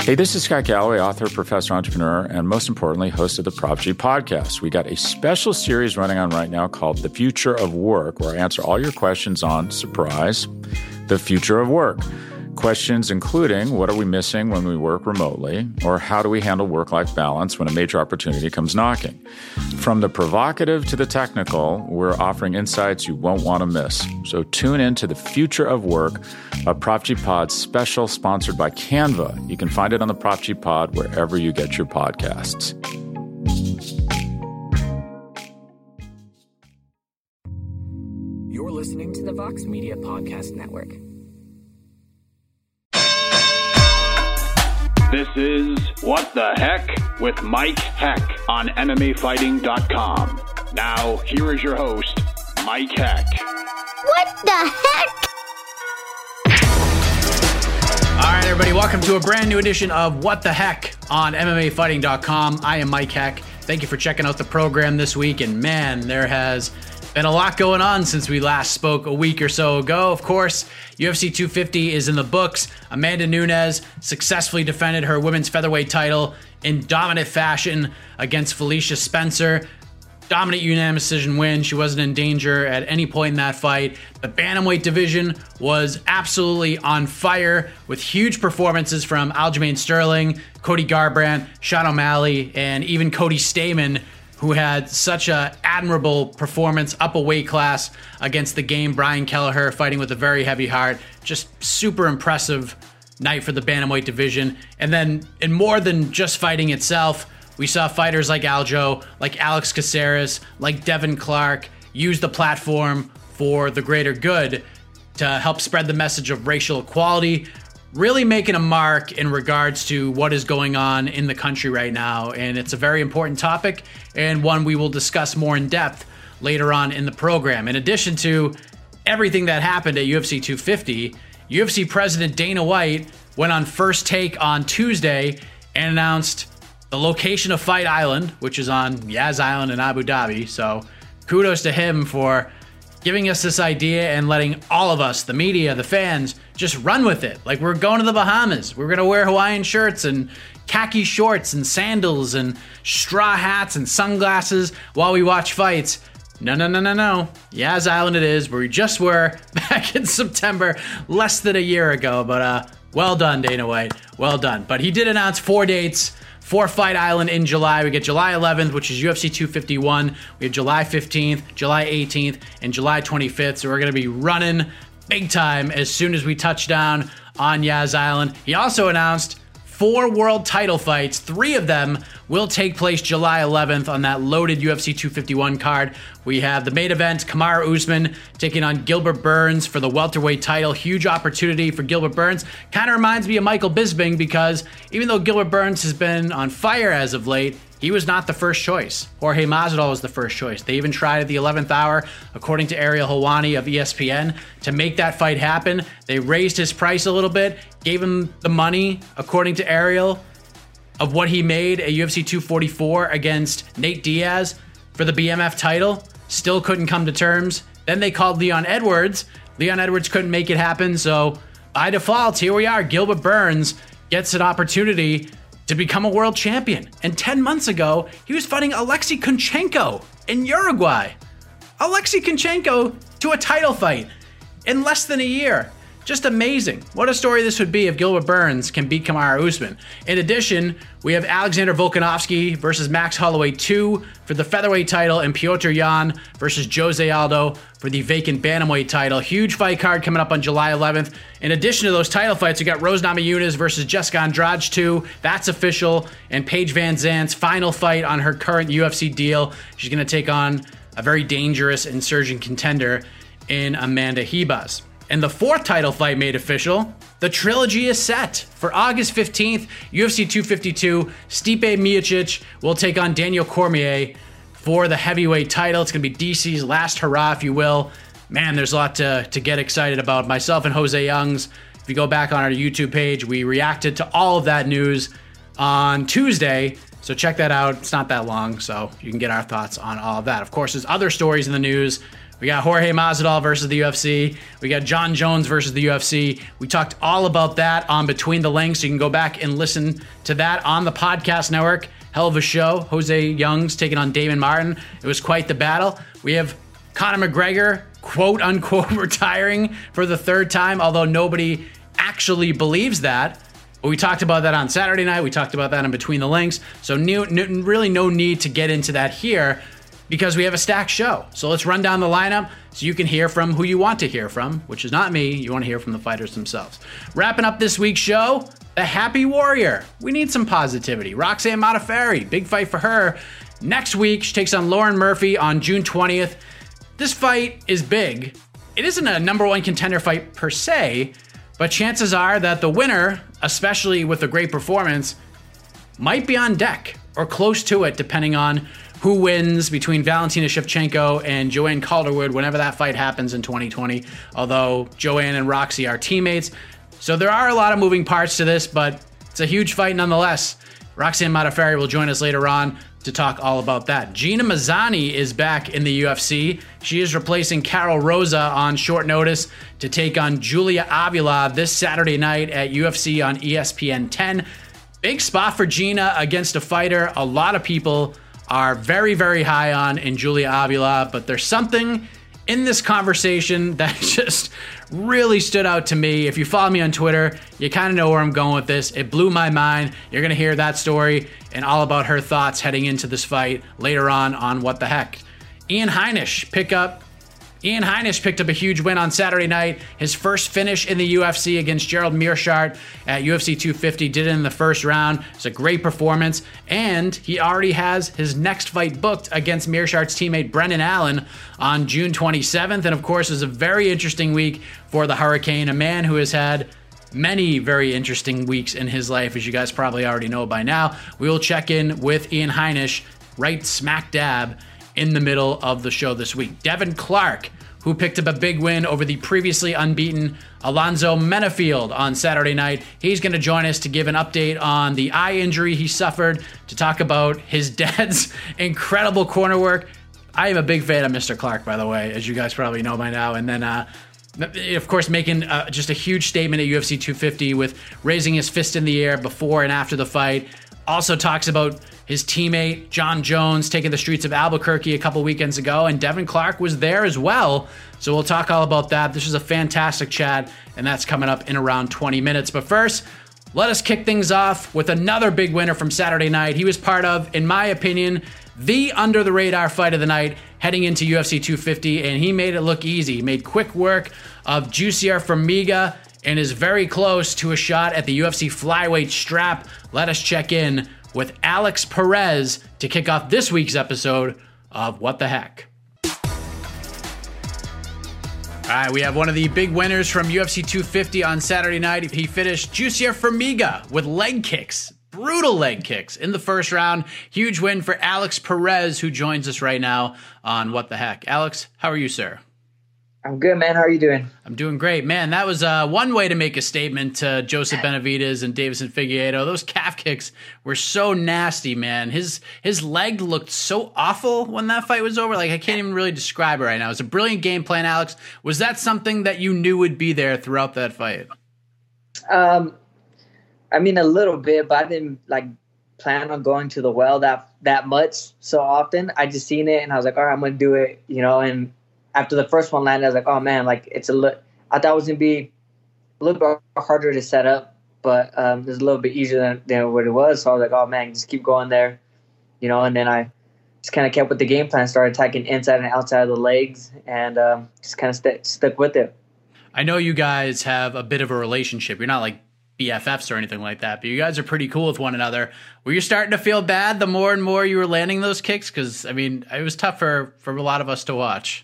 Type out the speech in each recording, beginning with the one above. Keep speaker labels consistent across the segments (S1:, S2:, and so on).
S1: Hey, this is Scott Galloway, author, professor, entrepreneur, and most importantly, host of the Prop G podcast. We got a special series running on right now called The Future of Work, where I answer all your questions on, surprise, the future of work. Questions including, what are we missing when we work remotely? Or how do we handle work-life balance when a major opportunity comes knocking? From the provocative to the technical, we're offering insights you won't want to miss. So tune in to The Future of Work, a Prop G Pod special sponsored by Canva. You can find it on the Prop G Pod wherever you get your podcasts.
S2: You're listening to the Vox Media Podcast Network.
S3: This is What the Heck with Mike Heck on MMAfighting.com. Now, here is your host, Mike Heck.
S4: What the heck?
S5: All right, everybody, welcome to a brand new edition of What the Heck on MMAfighting.com. I am Mike Heck. Thank you for checking out the program this week. And man, there has been a lot going on since we last spoke a week or so ago. Of course, UFC 250 is in the books. Amanda Nunes successfully defended her women's featherweight title in dominant fashion against Felicia Spencer. Dominant unanimous decision win. She wasn't in danger at any point in that fight. The bantamweight division was absolutely on fire with huge performances from Aljamain Sterling, Cody Garbrandt, Sean O'Malley, and even Cody Stamann, who had such an admirable performance up a weight class against the game. Brian Kelleher fighting with a very heavy heart. Just super impressive night for the bantamweight division. And then in more than just fighting itself, we saw fighters like Aljo, like Alex Caceres, like Devin Clark use the platform for the greater good to help spread the message of racial equality, really making a mark in regards to what is going on in the country right now. And it's a very important topic and one we will discuss more in depth later on in the program. In addition to everything that happened at UFC 250, UFC President Dana White went on First Take on Tuesday and announced the location of Fight Island, which is on Yas Island in Abu Dhabi. So kudos to him for giving us this idea and letting all of us, the media, the fans, just run with it. Like we're going to the Bahamas. We're going to wear Hawaiian shirts and khaki shorts and sandals and straw hats and sunglasses while we watch fights. No. Yas Island it is, where we just were back in September, less than a year ago. But well done, Dana White. Well done. But he did announce 4 dates for Fight Island in July. We get July 11th, which is UFC 251. We have July 15th, July 18th, and July 25th. So we're going to be running big time as soon as we touch down on Yas Island. He also announced 4 world title fights. 3 of them will take place July 11th on that loaded UFC 251 card. We have the main event, Kamaru Usman taking on Gilbert Burns for the welterweight title. Huge opportunity for Gilbert Burns. Kind of reminds me of Michael Bisping, because even though Gilbert Burns has been on fire as of late, he was not the first choice. Jorge Masvidal was the first choice. They even tried at the 11th hour, according to Ariel Helwani of ESPN, to make that fight happen. They raised his price a little bit, gave him the money, according to Ariel, of what he made at UFC 244 against Nate Diaz for the BMF title. Still couldn't come to terms. Then they called Leon Edwards. Leon Edwards couldn't make it happen, so by default, here we are. Gilbert Burns gets an opportunity to become a world champion. And 10 months ago, he was fighting Alexei Kunchenko in Uruguay. Alexei Kunchenko to a title fight in less than a year. Just amazing. What a story this would be if Gilbert Burns can beat Kamaru Usman. In addition, we have Alexander Volkanovski versus Max Holloway 2 for the featherweight title, and Petr Yan versus Jose Aldo for the vacant bantamweight title. Huge fight card coming up on July 11th. In addition to those title fights, we got Rose Namajunas versus Jessica Andrade 2. That's official. And Paige Van Zandt's final fight on her current UFC deal. She's going to take on a very dangerous insurgent contender in Amanda Ribas. And the 4th title fight made official. The trilogy is set for August 15th, UFC 252. Stipe Miocic will take on Daniel Cormier for the heavyweight title. It's going to be DC's last hurrah, if you will. Man, there's a lot to get excited about. Myself and Jose Youngs, if you go back on our YouTube page, we reacted to all of that news on Tuesday. So check that out. It's not that long, so you can get our thoughts on all of that. Of course, there's other stories in the news We got Jorge Masvidal versus the UFC. We got John Jones versus the UFC. We talked all about that on Between the Links. You can go back and listen to that on the podcast network. Hell of a show. Jose Youngs taking on Damon Martin. It was quite the battle. We have Conor McGregor, quote unquote, retiring for the third time, although nobody actually believes that. But we talked about that on Saturday night. We talked about that in Between the Links. So really no need to get into that here because we have a stacked show. So let's run down the lineup so you can hear from who you want to hear from, which is not me. You want to hear from the fighters themselves. Wrapping up this week's show, the Happy Warrior. We need some positivity. Roxanne Modafferi, big fight for her. Next week, she takes on Lauren Murphy on June 20th. This fight is big. It isn't a number one contender fight per se, but chances are that the winner, especially with a great performance, might be on deck or close to it, depending on who wins between Valentina Shevchenko and Joanne Calderwood whenever that fight happens in 2020, although Joanne and Roxy are teammates. So there are a lot of moving parts to this, but it's a huge fight nonetheless. Roxanne Modafferi will join us later on to talk all about that. Gina Mazzani is back in the UFC. She is replacing Carol Rosa on short notice to take on Julia Avila this Saturday night at UFC on ESPN 10. Big spot for Gina against a fighter a lot of people are very, very high on in Julia Avila, but there's something in this conversation that just really stood out to me. If you follow me on Twitter, you kind of know where I'm going with this. It blew my mind. You're going to hear that story and all about her thoughts heading into this fight later on What the Heck. Ian Heinisch picked up a huge win on Saturday night. His first finish in the UFC against Gerald Meerschaert at UFC 250. Did it in the first round. It's a great performance. And he already has his next fight booked against Meerschaert's teammate Brendan Allen on June 27th. And of course, it was a very interesting week for the Hurricane, a man who has had many very interesting weeks in his life, as you guys probably already know by now. We will check in with Ian Heinisch right smack dab in the middle of the show this week. Devin Clark, who picked up a big win over the previously unbeaten Alonzo Menafield on Saturday night. He's going to join us to give an update on the eye injury he suffered, to talk about his dad's incredible corner work. I am a big fan of Mr. Clark, by the way, as you guys probably know by now. And then, of course, making just a huge statement at UFC 250 with raising his fist in the air before and after the fight. Also talks about his teammate, John Jones, taking the streets of Albuquerque a couple weekends ago, and Devin Clark was there as well. So we'll talk all about that. This is a fantastic chat, and that's coming up in around 20 minutes. But first, let us kick things off with another big winner from Saturday night. He was part of, in my opinion, the under-the-radar fight of the night heading into UFC 250, and he made it look easy. He made quick work of Jussier Formiga and is very close to a shot at the UFC flyweight strap. Let us check in with Alex Perez to kick off this week's episode of What the Heck. All right, we have one of the big winners from UFC 250 on Saturday night. He finished Jussier Formiga with leg kicks, brutal leg kicks in the first round. Huge win for Alex Perez, who joins us right now on What the Heck. Alex, how are you, sir?
S6: I'm good, man. How are you doing?
S5: I'm doing great, man. That was one way to make a statement to Joseph Benavidez and Davison Figueiredo. Those calf kicks were so nasty, man. His leg looked so awful when that fight was over. Like, I can't even really describe it right now. It was a brilliant game plan, Alex. Was that something that you knew would be there throughout that fight?
S6: I mean, a little bit, but I didn't plan on going to the well that much so often. I just seen it and I was like, all right, I'm gonna do it, and after the first one landed, I was like, oh, man, I thought it was going to be a little bit harder to set up, but it was a little bit easier than what it was. So I was like, oh, man, just keep going there, and then I just kind of kept with the game plan, started attacking inside and outside of the legs, and just kind of stuck with it.
S5: I know you guys have a bit of a relationship. You're not like BFFs or anything like that, but you guys are pretty cool with one another. Were you starting to feel bad the more and more you were landing those kicks? Because, I mean, it was tough for a lot of us to watch.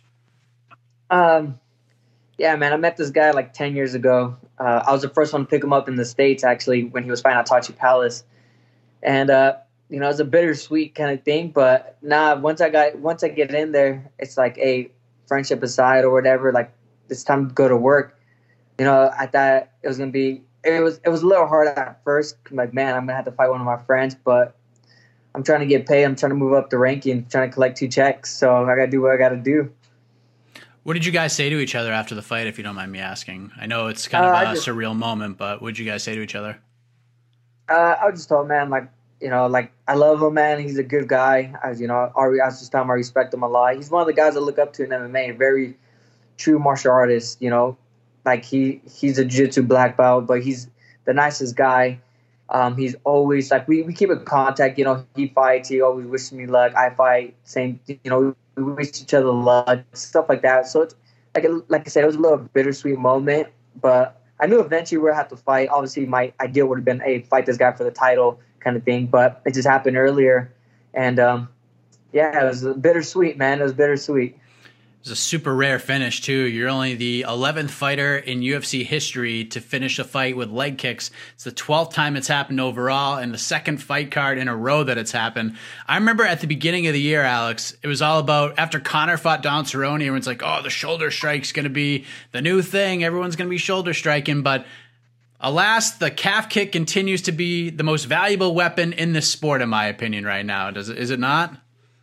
S6: Yeah, man, I met this guy 10 years ago. I was the first one to pick him up in the States, actually, when he was fighting at Tachi Palace. And, it was a bittersweet kind of thing. But once I get in there, it's like, hey, friendship aside or whatever, it's time to go to work. I thought it was going to be, it was a little hard at first. Like, man, I'm going to have to fight one of my friends, but I'm trying to get paid. I'm trying to move up the ranking, trying to collect 2 checks. So I got to do what I got to do.
S5: What did you guys say to each other after the fight, if you don't mind me asking? I know it's kind of a surreal moment, but what did you guys say to each other?
S6: I just told him, man, like, you know, like, I love him, man. He's a good guy. I was just telling him I respect him a lot. He's one of the guys I look up to in MMA, very true martial artist, you know. Like, he's a jiu-jitsu black belt, but he's the nicest guy. He's always, like, we keep in contact, you know. He fights. He always wishes me luck. I fight. Same, you know, we wish each other luck, stuff like that. So, it's, like I said, it was a little bittersweet moment, but I knew eventually we would have to fight. Obviously, my idea would have been, hey, fight this guy for the title kind of thing, but it just happened earlier. And, yeah, it was bittersweet, man. It was bittersweet.
S5: It was a super rare finish, too. You're only the 11th fighter in UFC history to finish a fight with leg kicks. It's the 12th time it's happened overall and the second fight card in a row that it's happened. I remember at the beginning of the year, Alex, it was all about, after Conor fought Donald Cerrone, everyone's like, oh, the shoulder strike's going to be the new thing. Everyone's going to be shoulder striking. But alas, the calf kick continues to be the most valuable weapon in this sport, in my opinion, right now. Is it not?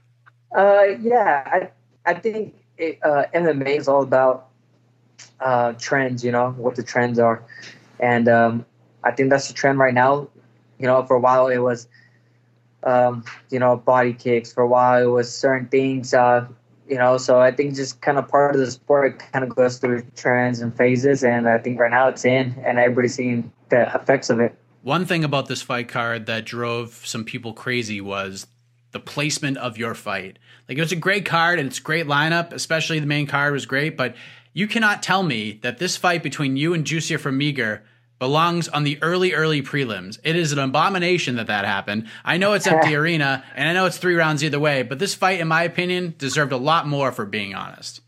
S6: Yeah, I think MMA is all about trends, you know, what the trends are. And I think that's the trend right now. You know, for a while it was, you know, body kicks. For a while it was certain things, you know. So I think just kind of part of the sport kind of goes through trends and phases. And I think right now it's in, and everybody's seeing the effects of it.
S5: One thing about this fight card that drove some people crazy was the placement of your fight. Like, it was a great card and it's a great lineup, especially the main card was great, but you cannot tell me that this fight between you and Jussier Formiga belongs on the early prelims. It is an abomination that happened. I know it's empty arena and I know it's 3 rounds either way, but this fight, in my opinion, deserved a lot more, for being honest.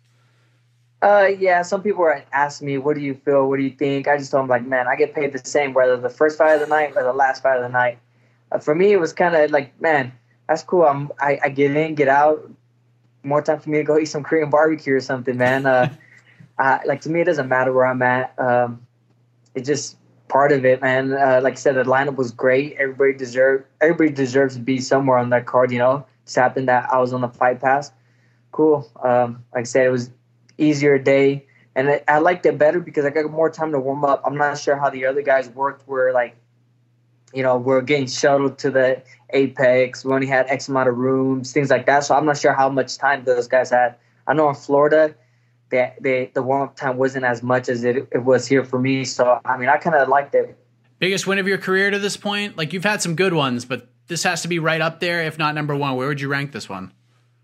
S6: Yeah, some people were asking me, what do you feel? What do you think? I just told them, like, man, I get paid the same whether the first fight of the night or the last fight of the night. For me, it was kind of like, man, that's cool. I get in, get out. More time for me to go eat some Korean barbecue or something, man. Like, to me, it doesn't matter where I'm at. It's just part of it, man. Like I said, the lineup was great. Everybody deserves to be somewhere on that card, you know. Just happened that I was on the Fight Pass. Cool. Like I said, it was easier day. And I liked it better because I got more time to warm up. I'm not sure how the other guys worked where, like, you know, we're getting shuttled to the Apex. We only had X amount of rooms, things like that. So I'm not sure how much time those guys had. I know in Florida, the warm-up time wasn't as much as it was here for me. So, I mean, I kind of liked it.
S5: Biggest win of your career to this point? Like, you've had some good ones, but this has to be right up there, if not number one. Where would you rank this one?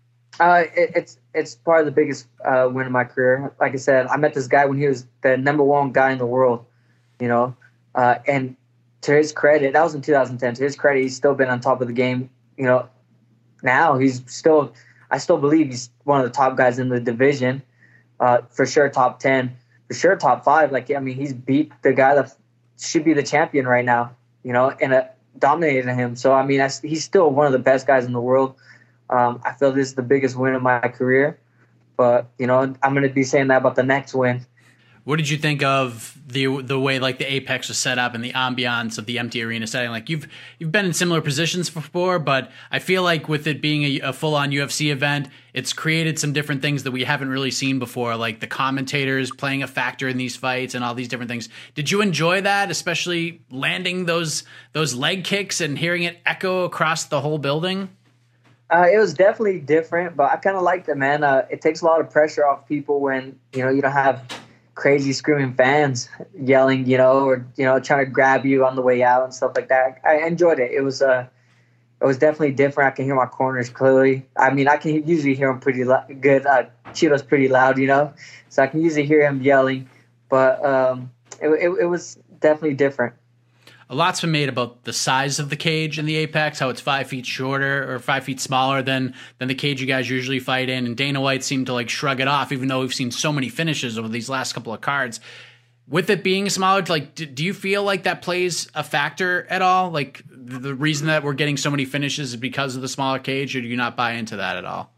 S6: It's probably the biggest win of my career. Like I said, I met this guy when he was the number one guy in the world, you know, and to his credit, that was in 2010. To his credit, he's still been on top of the game. You know, now I still believe he's one of the top guys in the division. For sure, top 10. For sure, top 5. Like, I mean, he's beat the guy that should be the champion right now, you know, and dominated him. So, I mean, he's still one of the best guys in the world. I feel this is the biggest win of my career. But, you know, I'm going to be saying that about the next win.
S5: What did you think of the way, like, the Apex was set up and the ambiance of the empty arena setting? Like, you've been in similar positions before, but I feel like with it being a full-on UFC event, it's created some different things that we haven't really seen before, like the commentators playing a factor in these fights and all these different things. Did you enjoy that, especially landing those leg kicks and hearing it echo across the whole building?
S6: It was definitely different, but I kind of liked it, man. It takes a lot of pressure off people when, you know, you don't have crazy screaming fans yelling, you know, or, you know, trying to grab you on the way out and stuff like that. I enjoyed it. It was definitely different. I can hear my corners clearly. I mean, I can usually hear him pretty good. Cheeto's pretty loud, you know, so I can usually hear him yelling, but it was definitely different.
S5: A lot's been made about the size of the cage in the Apex, how it's 5 feet shorter or 5 feet smaller than the cage you guys usually fight in. And Dana White seemed to, like, shrug it off, even though we've seen so many finishes over these last couple of cards. With it being smaller, like, do you feel like that plays a factor at all? Like, the reason that we're getting so many finishes is because of the smaller cage, or do you not buy into that at all?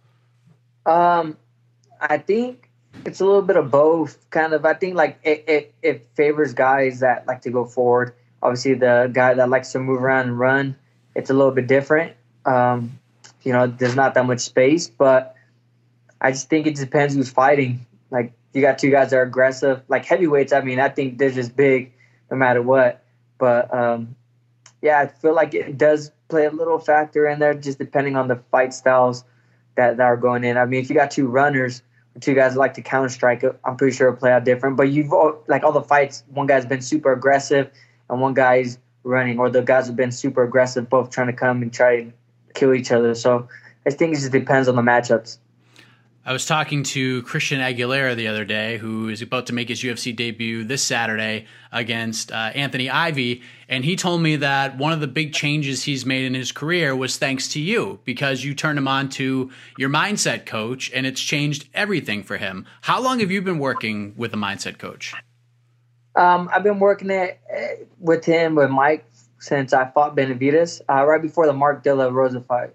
S6: I think it's a little bit of both, kind of. I think, like, it favors guys that like to go forward. Obviously, the guy that likes to move around and run, it's a little bit different. You know, there's not that much space, but I just think it depends who's fighting. Like, you got two guys that are aggressive. Like, heavyweights, I mean, I think they're just big no matter what. But, yeah, I feel like it does play a little factor in there, just depending on the fight styles that are going in. I mean, if you got two runners, two guys that like to counter-strike, I'm pretty sure it'll play out different. But like all the fights, one guy's been super aggressive and one guy's running, or the guys have been super aggressive, both trying to come and try to kill each other. So I think it just depends on the matchups.
S5: I was talking to Christian Aguilera the other day, who is about to make his UFC debut this Saturday against Anthony Ivy, and he told me that one of the big changes he's made in his career was thanks to you, because you turned him on to your mindset coach, and it's changed everything for him. How long have you been working with a mindset coach?
S6: I've been working with Mike, since I fought Benavidez, right before the Mark De La Rosa fight.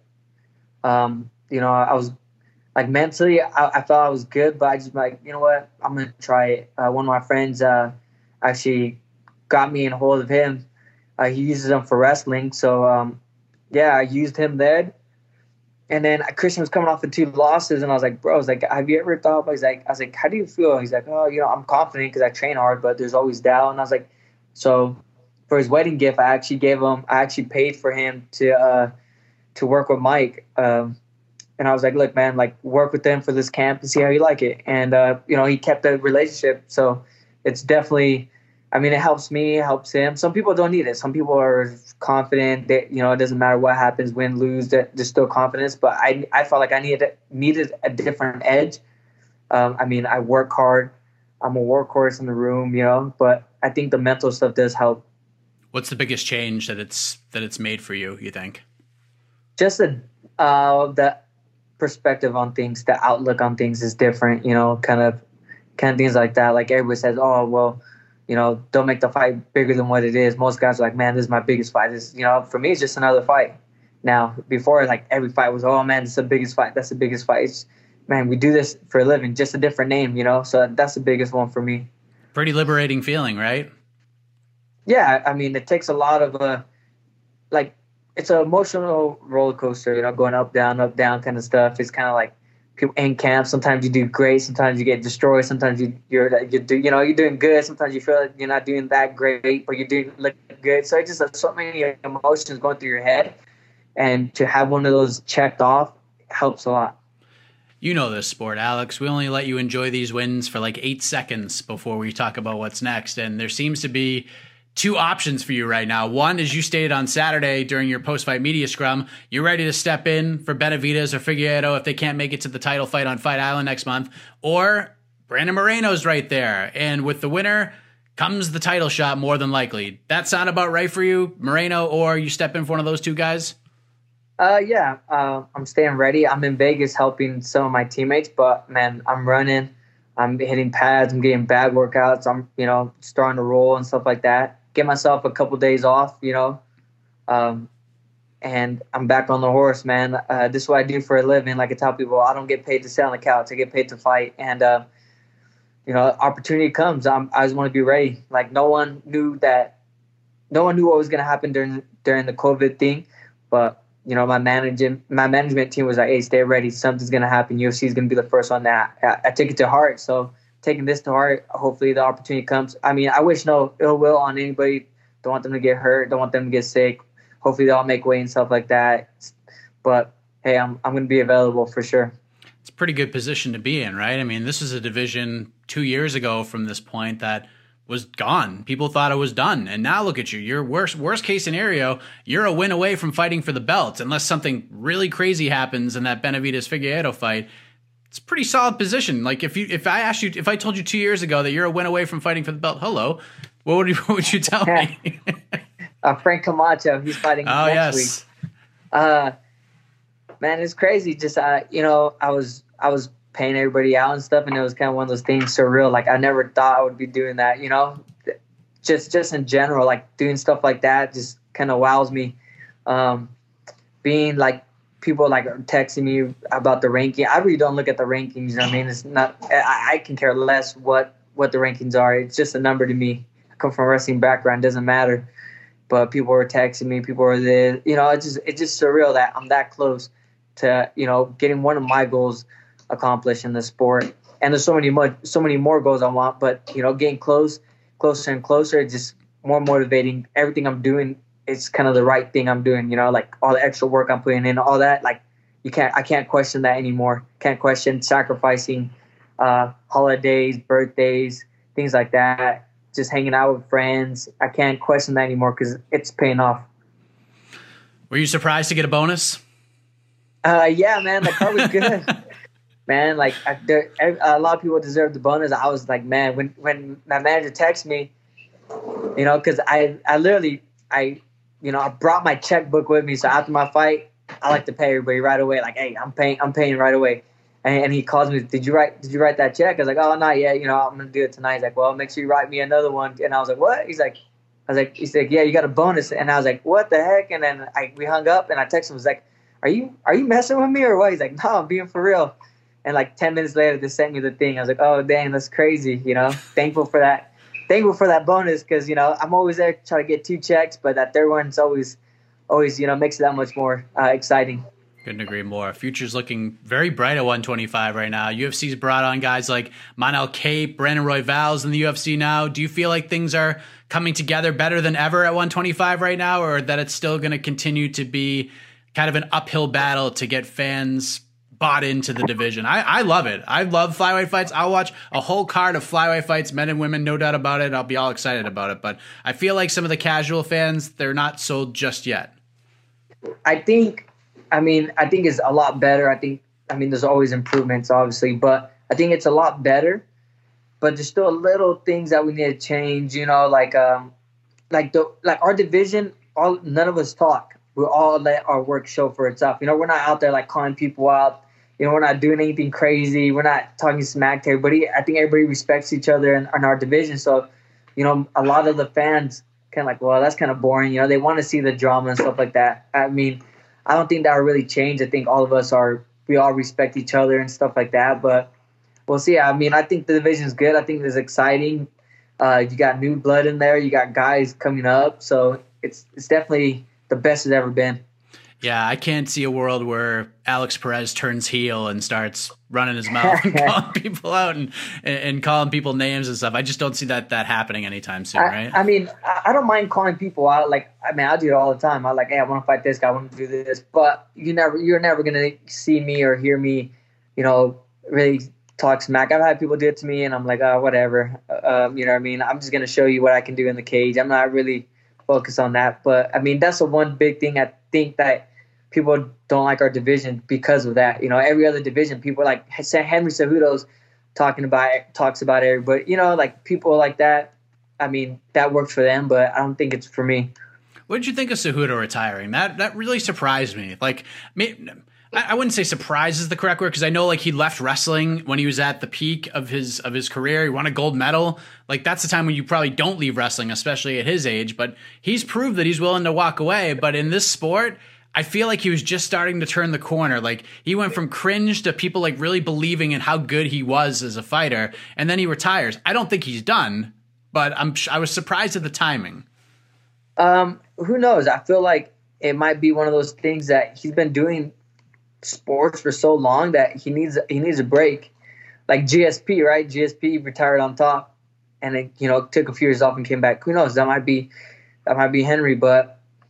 S6: You know, I was like, mentally, I felt I was good, but I just like, you know what, I'm going to try it. One of my friends actually got me in hold of him. He uses them for wrestling. So, yeah, I used him there. And then Christian was coming off of 2 losses, and I was like, bro, have you ever thought about, I was like, how do you feel? He's like, oh, you know, I'm confident because I train hard, but there's always doubt. And I was like, so for his wedding gift, I actually paid for him to work with Mike. And I was like, look, man, like, work with them for this camp and see how you like it. And, you know, he kept the relationship. So it's definitely, I mean, it helps me, it helps him. Some people don't need it. Some people are confident that, you know, it doesn't matter what happens, win, lose, that there's still confidence. But I felt like I needed a different edge. I mean, I work hard. I'm a workhorse in the room, you know, but I think the mental stuff does help.
S5: What's the biggest change that it's made for you, you think?
S6: Just the perspective on things, the outlook on things is different, you know, kind of things like that. Like, everybody says, oh, well, you know, don't make the fight bigger than what it is. Most guys are like, man, this is my biggest fight. This, you know, for me, it's just another fight. Now, before, like, every fight was, oh, man, this is the biggest fight. That's the biggest fight. It's, man, we do this for a living, just a different name, you know? So that's the biggest one for me.
S5: Pretty liberating feeling, right?
S6: Yeah, I mean, it takes a lot of, like, it's an emotional roller coaster, you know, going up, down kind of stuff. It's kind of like people in camp. Sometimes you do great. Sometimes you get destroyed. Sometimes you're doing good. Sometimes you feel like you're not doing that great, but you're look good. So it's just so many emotions going through your head. And to have one of those checked off helps a lot.
S5: You know this sport, Alex. We only let you enjoy these wins for like 8 seconds before we talk about what's next. And there seems to be 2 options for you right now. One, as you stated on Saturday during your post-fight media scrum, you're ready to step in for Benavidez or Figueiredo if they can't make it to the title fight on Fight Island next month. Or Brandon Moreno's right there. And with the winner comes the title shot more than likely. That sound about right for you, Moreno, or you step in for one of those 2 guys?
S6: Yeah, I'm staying ready. I'm in Vegas helping some of my teammates, but, man, I'm running. I'm hitting pads. I'm getting bag workouts. I'm, you know, starting to roll and stuff like that. Get myself a couple days off, you know, and I'm back on the horse, man. This is what I do for a living. Like I tell people, I don't get paid to sit on the couch. I get paid to fight. And, you know, opportunity comes. I just want to be ready. Like, no one knew what was going to happen during the COVID thing. But, you know, my management team was like, hey, stay ready. Something's going to happen. UFC is going to be the first one. That I took it to heart. So taking this to heart, hopefully the opportunity comes. I mean, I wish no ill will on anybody. Don't want them to get hurt. Don't want them to get sick. Hopefully they'll make weight and stuff like that. But, hey, I'm going to be available for sure.
S5: It's a pretty good position to be in, right? I mean, this was a division 2 years ago from this point that was gone. People thought it was done. And now look at you. Your worst case scenario, you're a win away from fighting for the belt. Unless something really crazy happens in that Benavidez-Figueiredo fight, it's a pretty solid position. Like if I told you 2 years ago that you're a win away from fighting for the belt, what would you tell me?
S6: Frank Camacho, he's fighting next week. Man, it's crazy. Just you know, I was paying everybody out and stuff, and it was kind of one of those things surreal. Like I never thought I would be doing that. You know, just in general, like doing stuff like that just kind of wows me. Being like, people like are texting me about the ranking. I really don't look at the rankings. You know what I mean? It's not. I can care less what the rankings are. It's just a number to me. I come from a wrestling background. Doesn't matter. But people were texting me. People were there. You know, it's just surreal that I'm that close to, you know, getting one of my goals accomplished in the sport. and there's so many more goals I want. But getting closer and closer, it's just more motivating. Everything I'm doing, it's kind of the right thing I'm doing. Like all the extra work I'm putting in, all that. Like I can't question that anymore. Can't question sacrificing holidays, birthdays, things like that. Just hanging out with friends. I can't question that anymore because it's paying off.
S5: Were you surprised to get a bonus?
S6: Yeah, man, the car was good. Man, like a lot of people deserve the bonus. I was like, man, when my manager texted me, because I literally I brought my checkbook with me. So after my fight, I like to pay everybody right away. Like, hey, I'm paying right away. And he calls me, did you write that check? I was like, oh, not yet. I'm gonna do it tonight. He's like, well, make sure you write me another one. And I was like, what? He's like, yeah, you got a bonus. And I was like, what the heck? And then we hung up, and I texted him. I was like, are you messing with me or what? He's like, no, I'm being for real. And like 10 minutes later, they sent me the thing. I was like, oh, dang, that's crazy. Thankful for that. Thankful for that bonus because, I'm always there trying to get 2 checks, but that third one's always makes it that much more exciting.
S5: Couldn't agree more. Future's looking very bright at 125 right now. UFC's brought on guys like Manel Kape, Brandon Royval's in the UFC now. Do you feel like things are coming together better than ever at 125 right now, or that it's still going to continue to be kind of an uphill battle to get fans bought into the division? I love it. I love flyweight fights. I'll watch a whole card of flyweight fights, men and women, no doubt about it. I'll be all excited about it. But I feel like some of the casual fans, they're not sold just yet.
S6: I think it's a lot better. I think there's always improvements, obviously, but I think it's a lot better. But there's still little things that we need to change. Like our division. None of us talk. We all let our work show for itself. We're not out there like calling people out. We're not doing anything crazy. We're not talking smack to everybody. I think everybody respects each other in our division. So, a lot of the fans kind of like, well, that's kind of boring. They want to see the drama and stuff like that. I don't think that will really change. I think all of us we all respect each other and stuff like that. But we'll see. I think the division's good. I think it's exciting. You got new blood in there. You got guys coming up. So it's definitely the best it's ever been.
S5: Yeah, I can't see a world where Alex Perez turns heel and starts running his mouth and calling people out and calling people names and stuff. I just don't see that happening anytime soon, right?
S6: I don't mind calling people out. I do it all the time. I'm like, hey, I want to fight this guy. I want to do this. But you're never going to see me or hear me, really talk smack. I've had people do it to me, and I'm like, oh, whatever. You know what I mean? I'm just going to show you what I can do in the cage. I'm not really focused on that. But, that's the one big thing I think that people don't like our division because of that. Every other division, people like Henry Cejudo's talks about everybody. Like people like that. That works for them, but I don't think it's for me.
S5: What did you think of Cejudo retiring? That really surprised me. I wouldn't say surprise is the correct word, because I know he left wrestling when he was at the peak of his career. He won a gold medal. That's the time when you probably don't leave wrestling, especially at his age. But he's proved that he's willing to walk away. But in this sport, I feel like he was just starting to turn the corner. He went from cringe to people really believing in how good he was as a fighter, and then he retires. I don't think he's done, but I was surprised at the timing.
S6: Who knows? I feel like it might be one of those things that he's been doing sports for so long that he needs a break. Like GSP, right? GSP retired on top, and then took a few years off and came back. Who knows? That might be Henry, but.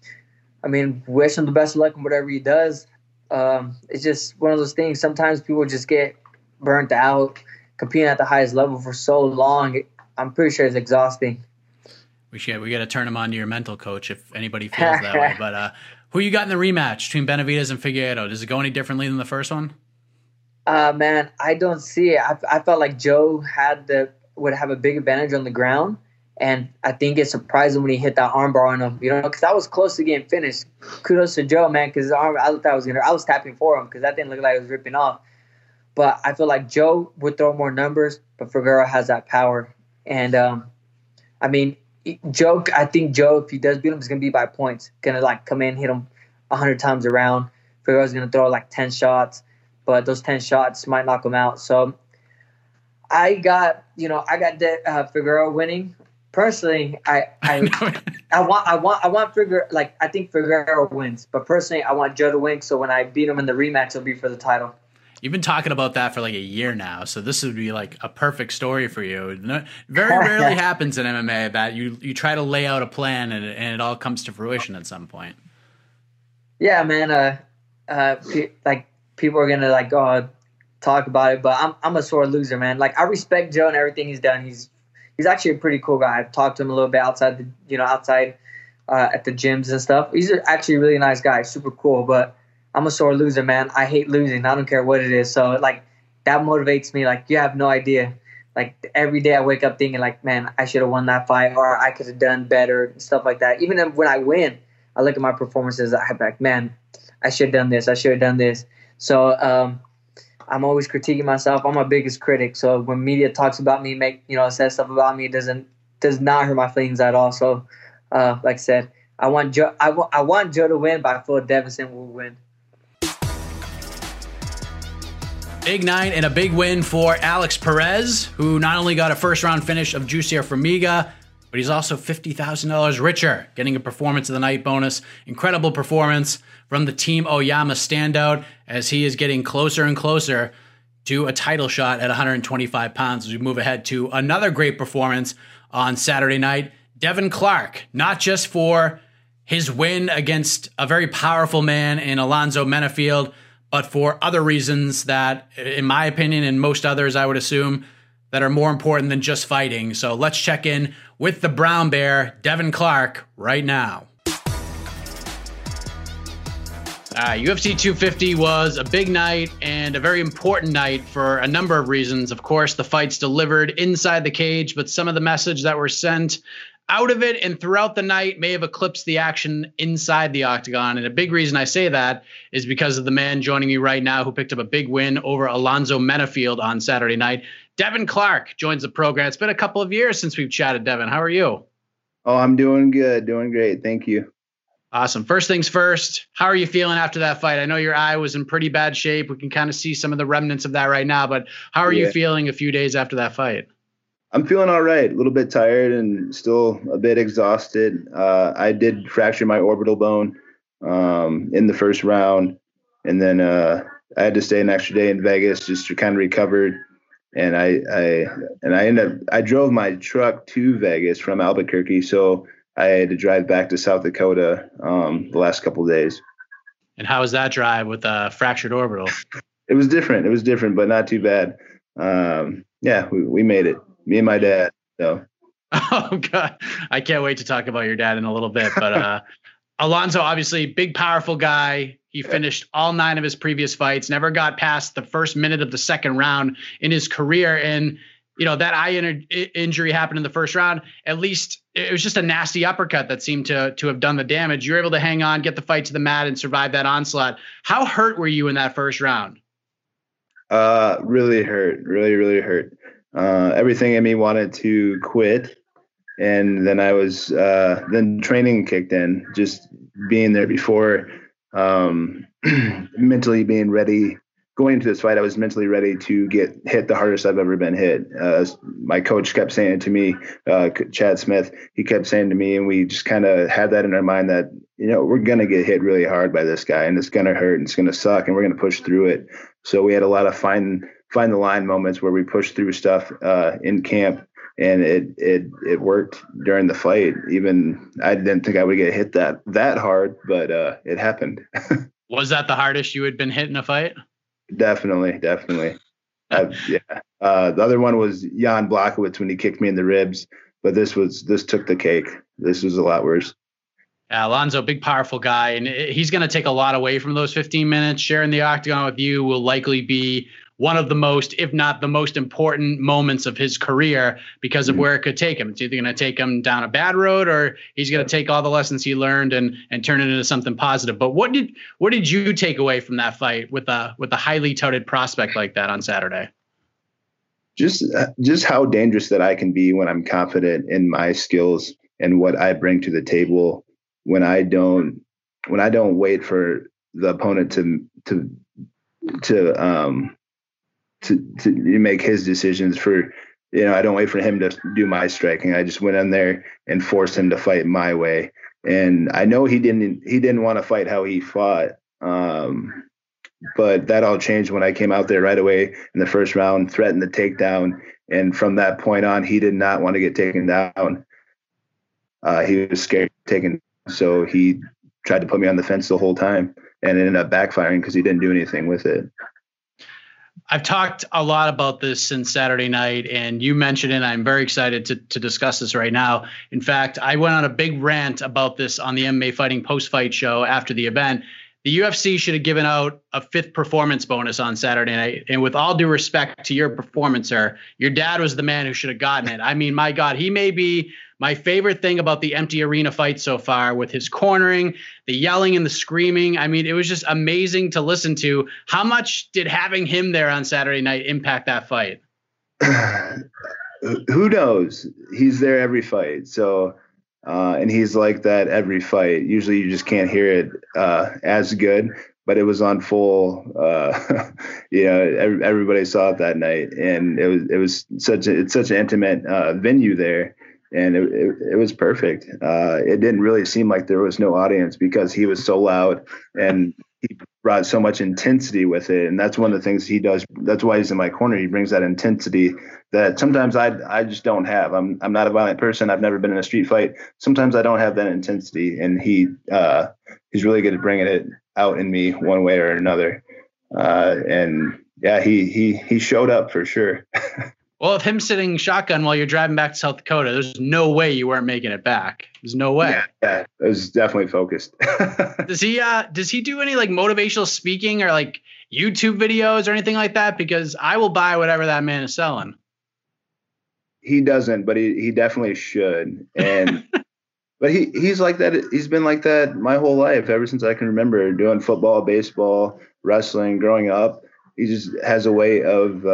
S6: Wish him the best of luck in whatever he does. It's just one of those things. Sometimes people just get burnt out competing at the highest level for so long. I'm pretty sure it's exhausting.
S5: We got to turn him on to your mental coach if anybody feels that way. But who you got in the rematch between Benavidez and Figueiredo? Does it go any differently than the first one?
S6: Man, I don't see it. I felt like Joe would have a big advantage on the ground. And I think it surprised him when he hit that armbar on him, because I was close to getting finished. Kudos to Joe, man, because I thought I was tapping for him because that didn't look like it was ripping off. But I feel like Joe would throw more numbers, but Figueiredo has that power. And, Joe, if he does beat him, it's going to be by points. Going to, come in, hit him 100 times around. Figueiredo's going to throw, 10 shots, but those 10 shots might knock him out. So I got Figueiredo winning. Personally, I want Figueiredo. I think Figueiredo wins, but personally, I want Joe to win. So when I beat him in the rematch, it'll be for the title.
S5: You've been talking about that for like a year now, so this would be like a perfect story for you. Very rarely happens in MMA that you try to lay out a plan and it all comes to fruition at some point.
S6: Yeah, man. Like people are gonna like talk about it, but I'm a sore loser, man. Like I respect Joe and everything he's done. He's actually a pretty cool guy. I've talked to him a little bit outside at the gyms and stuff. He's actually a really nice guy, super cool. But I'm a sore loser, man. I hate losing. I don't care what it is. So like that motivates me. Like you have no idea. Like every day I wake up thinking like, man, I should have won that fight, or I could have done better and stuff like that. Even when I win, I look at my performances. I'm like, man, I should have done this. I should have done this. So I'm always critiquing myself. I'm my biggest critic. So when media talks about me, says stuff about me, does not hurt my feelings at all. So like I said, I want Joe to win, but I feel Deiveson will win.
S5: Big night and a big win for Alex Perez, who not only got a first-round finish of Jussier Formiga, but he's also $50,000 richer, getting a Performance of the Night bonus. Incredible performance from the Team Oyama standout as he is getting closer and closer to a title shot at 125 pounds as we move ahead to another great performance on Saturday night. Devin Clark, not just for his win against a very powerful man in Alonzo Menafield, but for other reasons that, in my opinion, and most others, I would assume, that are more important than just fighting. So let's check in with the Brown Bear, Devin Clark, right now. UFC 250 was a big night and a very important night for a number of reasons. Of course, the fights delivered inside the cage, but some of the message that were sent out of it and throughout the night may have eclipsed the action inside the octagon. And a big reason I say that is because of the man joining me right now who picked up a big win over Alonzo Menafield on Saturday night. Devin Clark joins the program. It's been a couple of years since we've chatted, Devin. How are you?
S7: Oh, I'm doing good. Doing great. Thank you.
S5: Awesome. First things first, how are you feeling after that fight? I know your eye was in pretty bad shape. We can kind of see some of the remnants of that right now, but how are you feeling a few days after that fight?
S7: I'm feeling all right. A little bit tired and still a bit exhausted. I did fracture my orbital bone in the first round, and then I had to stay an extra day in Vegas just to kind of recover. And I drove my truck to Vegas from Albuquerque, so I had to drive back to South Dakota the last couple of days.
S5: And how was that drive with a fractured orbital?
S7: It was different, but not too bad. We made it. Me and my dad. So.
S5: Oh God, I can't wait to talk about your dad in a little bit. But Alonzo, obviously, big, powerful guy. He finished all 9 of his previous fights. Never got past the first minute of the second round in his career. And that eye injury happened in the first round. At least it was just a nasty uppercut that seemed to have done the damage. You were able to hang on, get the fight to the mat, and survive that onslaught. How hurt were you in that first round?
S7: Really hurt. Really hurt. Everything in me wanted to quit. And then I was, then training kicked in, just being there before, mentally being ready. Going into this fight, I was mentally ready to get hit the hardest I've ever been hit. My coach kept saying to me, Chad Smith, he kept saying to me, and we just kind of had that in our mind that, we're going to get hit really hard by this guy, and it's going to hurt, and it's going to suck, and we're going to push through it. So we had a lot of find the line moments where we pushed through stuff in camp, and it worked during the fight. Even I didn't think I would get hit that hard, but it happened.
S5: Was that the hardest you had been hit in a fight?
S7: Definitely. The other one was Jan Blachowicz when he kicked me in the ribs, but this took the cake. This was a lot worse.
S5: Yeah, Alonzo, big, powerful guy, and he's going to take a lot away from those 15 minutes. Sharing the octagon with you will likely be one of the most, if not the most important moments of his career because of where it could take him. It's either going to take him down a bad road or he's going to take all the lessons he learned and turn it into something positive. But what did you take away from that fight with a highly touted prospect like that on Saturday?
S7: Just how dangerous that I can be when I'm confident in my skills and what I bring to the table. When I don't wait for the opponent to make his decisions for, I don't wait for him to do my striking. I just went in there and forced him to fight my way. And I know he didn't want to fight how he fought. But that all changed when I came out there right away in the first round, threatened the takedown. And from that point on, he did not want to get taken down. He was scared of taking, so he tried to put me on the fence the whole time, and it ended up backfiring because he didn't do anything with it.
S5: I've talked a lot about this since Saturday night, and you mentioned it. I'm very excited to discuss this right now. In fact, I went on a big rant about this on the MMA Fighting post-fight show after the event. The UFC should have given out a 5th performance bonus on Saturday night. And with all due respect to your performance, sir, your dad was the man who should have gotten it. I mean, my God, he may be my favorite thing about the empty arena fight so far, with his cornering, the yelling and the screaming. I mean, it was just amazing to listen to. How much did having him there on Saturday night impact that fight?
S7: Who knows? He's there every fight. So, and he's like that every fight. Usually you just can't hear it as good, but it was on full. Everybody saw it that night, and it's such an intimate venue there, and it was perfect. It didn't really seem like there was no audience because he was so loud, and he brought so much intensity with it. And that's one of the things he does. That's why he's in my corner. He brings that intensity that sometimes I just don't have. I'm not a violent person. I've never been in a street fight. Sometimes I don't have that intensity, and he's really good at bringing it out in me one way or another. And yeah, he showed up for sure.
S5: Well, with him sitting shotgun while you're driving back to South Dakota, there's no way you weren't making it back. There's no way.
S7: Yeah, it was definitely focused.
S5: Does he do any like motivational speaking or like YouTube videos or anything like that? Because I will buy whatever that man is selling.
S7: He doesn't, but he definitely should. And but he's like that. He's been like that my whole life, ever since I can remember, doing football, baseball, wrestling, growing up. He just has a way of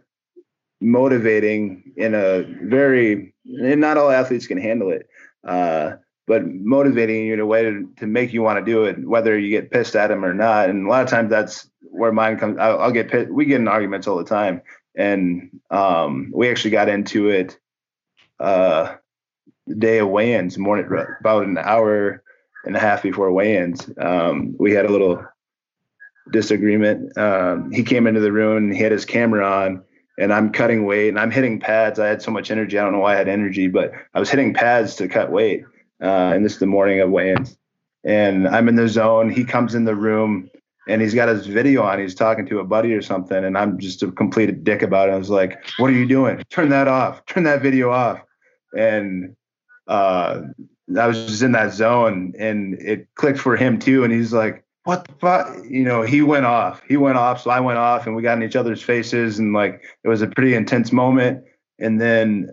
S7: motivating in a very, and not all athletes can handle it, but motivating you in a way to make you want to do it, whether you get pissed at him or not. And a lot of times that's where mine comes. I'll get pissed. We get in arguments all the time. And we actually got into it the day of weigh-ins, morning, about an hour and a half before weigh-ins. We had a little disagreement. He came into the room and he had his camera on, and I'm cutting weight and I'm hitting pads. I had so much energy. I don't know why I had energy, but I was hitting pads to cut weight. And this is the morning of weigh-ins. And I'm in the zone. He comes in the room and he's got his video on. He's talking to a buddy or something. And I'm just a complete dick about it. I was like, what are you doing? Turn that off. Turn that video off. And I was just in that zone, and it clicked for him too. And he's like, what the fuck? He went off. So I went off, and we got in each other's faces. And like, it was a pretty intense moment. And then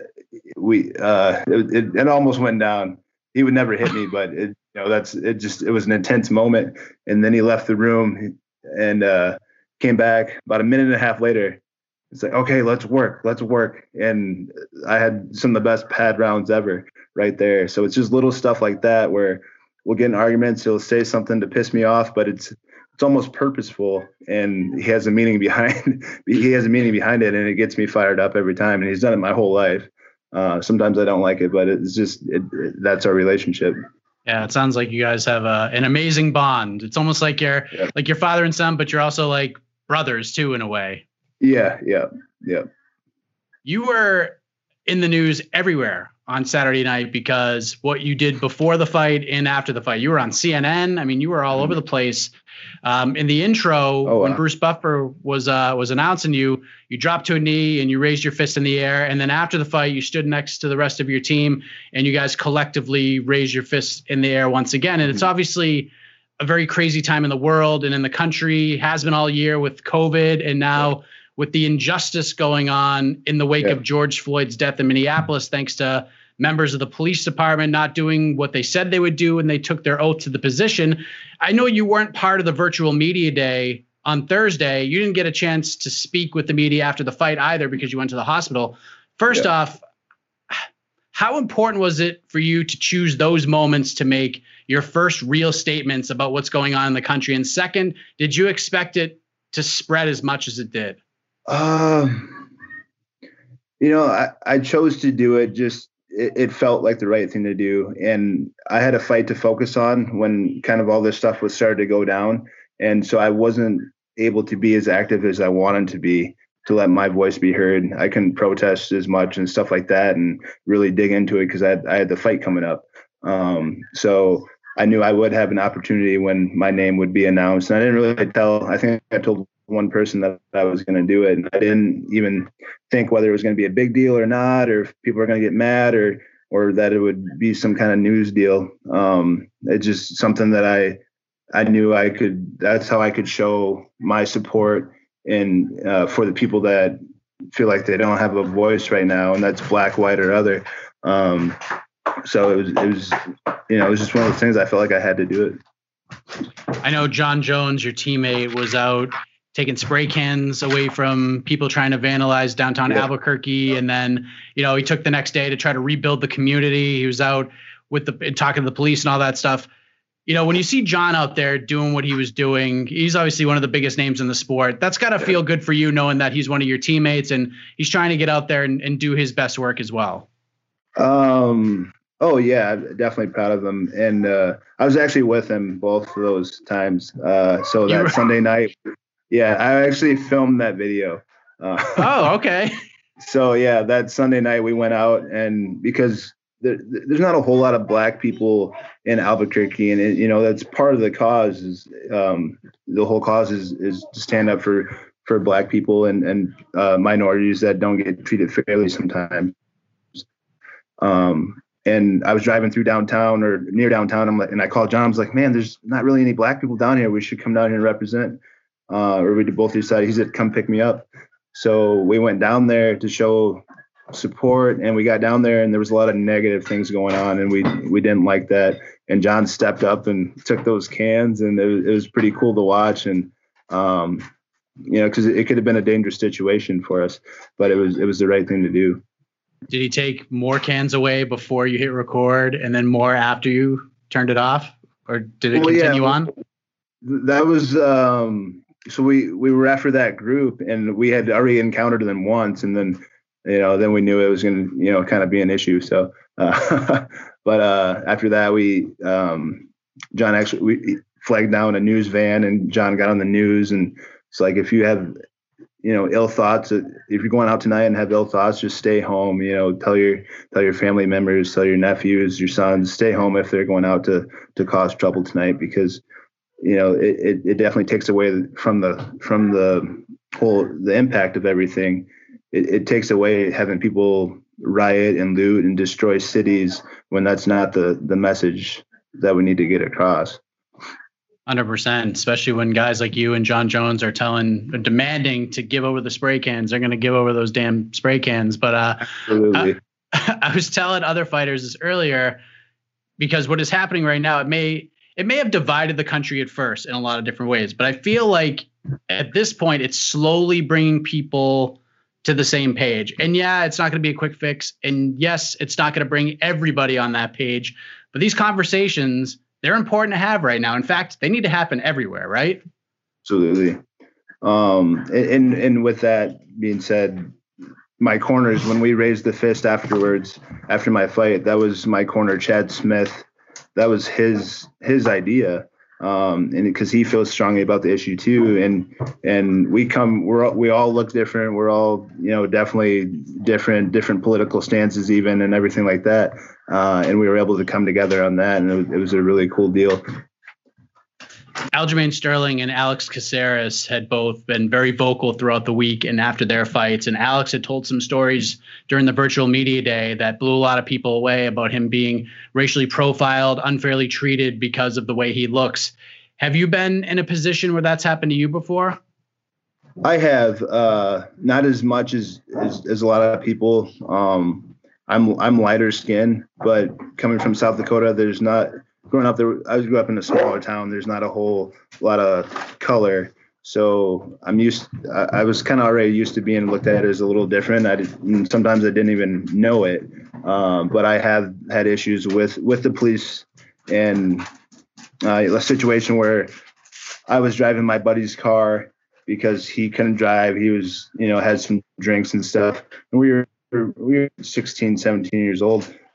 S7: it almost went down. He would never hit me, but it was an intense moment. And then he left the room and came back about a minute and a half later. It's like, okay, let's work. And I had some of the best pad rounds ever right there. So it's just little stuff like that where we'll get in arguments. He'll say something to piss me off, but it's almost purposeful, and he has a meaning behind it, and it gets me fired up every time. And he's done it my whole life. Sometimes I don't like it, but it's just that's our relationship.
S5: Yeah, it sounds like you guys have an amazing bond. It's almost like you're like your father and son, but you're also like brothers too, in a way.
S7: Yeah.
S5: You were in the news everywhere on Saturday night because what you did before the fight and after the fight. You were on CNN. I mean, you were all over the place. In the intro, when Bruce Buffer was announcing you dropped to a knee and you raised your fist in the air. And then after the fight, you stood next to the rest of your team and you guys collectively raised your fist in the air once again. And it's obviously a very crazy time in the world and in the country, has been all year with COVID, and now with the injustice going on in the wake of George Floyd's death in Minneapolis, thanks to members of the police department not doing what they said they would do when they took their oath to the position. I know you weren't part of the virtual media day on Thursday. You didn't get a chance to speak with the media after the fight either because you went to the hospital. First off, how important was it for you to choose those moments to make your first real statements about what's going on in the country? And second, did you expect it to spread as much as it did?
S7: I chose to do it. Just it felt like the right thing to do, and I had a fight to focus on when kind of all this stuff was started to go down. And so I wasn't able to be as active as I wanted to be, to let my voice be heard. I couldn't protest as much and stuff like that and really dig into it because I had the fight coming up. So I knew I would have an opportunity when my name would be announced. And I didn't really tell, I think I told one person that I was going to do it. And I didn't even think whether it was going to be a big deal or not, or if people are going to get mad or that it would be some kind of news deal. It's just something that I knew I could, that's how I could show my support and for the people that feel like they don't have a voice right now, and that's black, white, or other. So it was, you know, it was just one of those things. I felt like I had to do it.
S5: I know John Jones, your teammate, was out taking spray cans away from people trying to vandalize downtown Albuquerque, and then, you know, he took the next day to try to rebuild the community. He was out with talking to the police and all that stuff. You know, when you see John out there doing what he was doing, he's obviously one of the biggest names in the sport. That's got to feel good for you, knowing that he's one of your teammates and he's trying to get out there and do his best work as well.
S7: Oh yeah, I'm definitely proud of him. And I was actually with him both of those times. So that Sunday night, yeah, I actually filmed that video.
S5: Oh, okay.
S7: So yeah, that Sunday night we went out, and because there's not a whole lot of black people in Albuquerque, and you know, that's part of the cause is the whole cause is to stand up for black people and minorities that don't get treated fairly sometimes. And I was driving through downtown or near downtown, and I called John. I was like, man, there's not really any black people down here. We should come down here and represent. Or we did both decide. He said, come pick me up. So we went down there to show support, and we got down there, and there was a lot of negative things going on, and we didn't like that. And John stepped up and took those cans, and it was pretty cool to watch. And you know, because it could have been a dangerous situation for us, but it was the right thing to do.
S5: Did he take more cans away before you hit record and then more after you turned it off, or did it continue on?
S7: That was so we were after that group, and we had already encountered them once, and then, you know, then we knew it was going to, you know, kind of be an issue. So, but after that, we flagged down a news van, and John got on the news, and it's like, if you have, you know, ill thoughts, if you're going out tonight and have ill thoughts, just stay home. You know, tell your family members, tell your nephews, your sons, stay home if they're going out to cause trouble tonight, because, you know, it definitely takes away from the whole, the impact of everything. It takes away having people riot and loot and destroy cities when that's not the message that we need to get across.
S5: 100%, especially when guys like you and John Jones are demanding to give over the spray cans. They're going to give over those damn spray cans. But
S7: Absolutely.
S5: I was telling other fighters this earlier, because what is happening right now, it may have divided the country at first in a lot of different ways, but I feel like at this point it's slowly bringing people to the same page. And yeah, it's not going to be a quick fix. And yes, it's not going to bring everybody on that page, but these conversations, they're important to have right now. In fact, they need to happen everywhere, right?
S7: Absolutely. And with that being said, my corners, when we raised the fist afterwards, after my fight, that was my corner, Chad Smith. That was his idea. And because he feels strongly about the issue too. And we all look different. We're all, you know, definitely different political stances even, and everything like that. And we were able to come together on that, and it was a really cool deal.
S5: Aljamain Sterling and Alex Caceres had both been very vocal throughout the week and after their fights. And Alex had told some stories during the virtual media day that blew a lot of people away about him being racially profiled, unfairly treated because of the way he looks. Have you been in a position where that's happened to you before?
S7: I have, not as much as a lot of people. I'm lighter skinned, but coming from South Dakota, there's not. Growing up there, I grew up in a smaller town. There's not a whole lot of color, so I was kind of already used to being looked at as a little different. Sometimes I didn't even know it, but I have had issues with the police, and a situation where I was driving my buddy's car because he couldn't drive. He was, you know, had some drinks and stuff, and we were 16, 17 years old.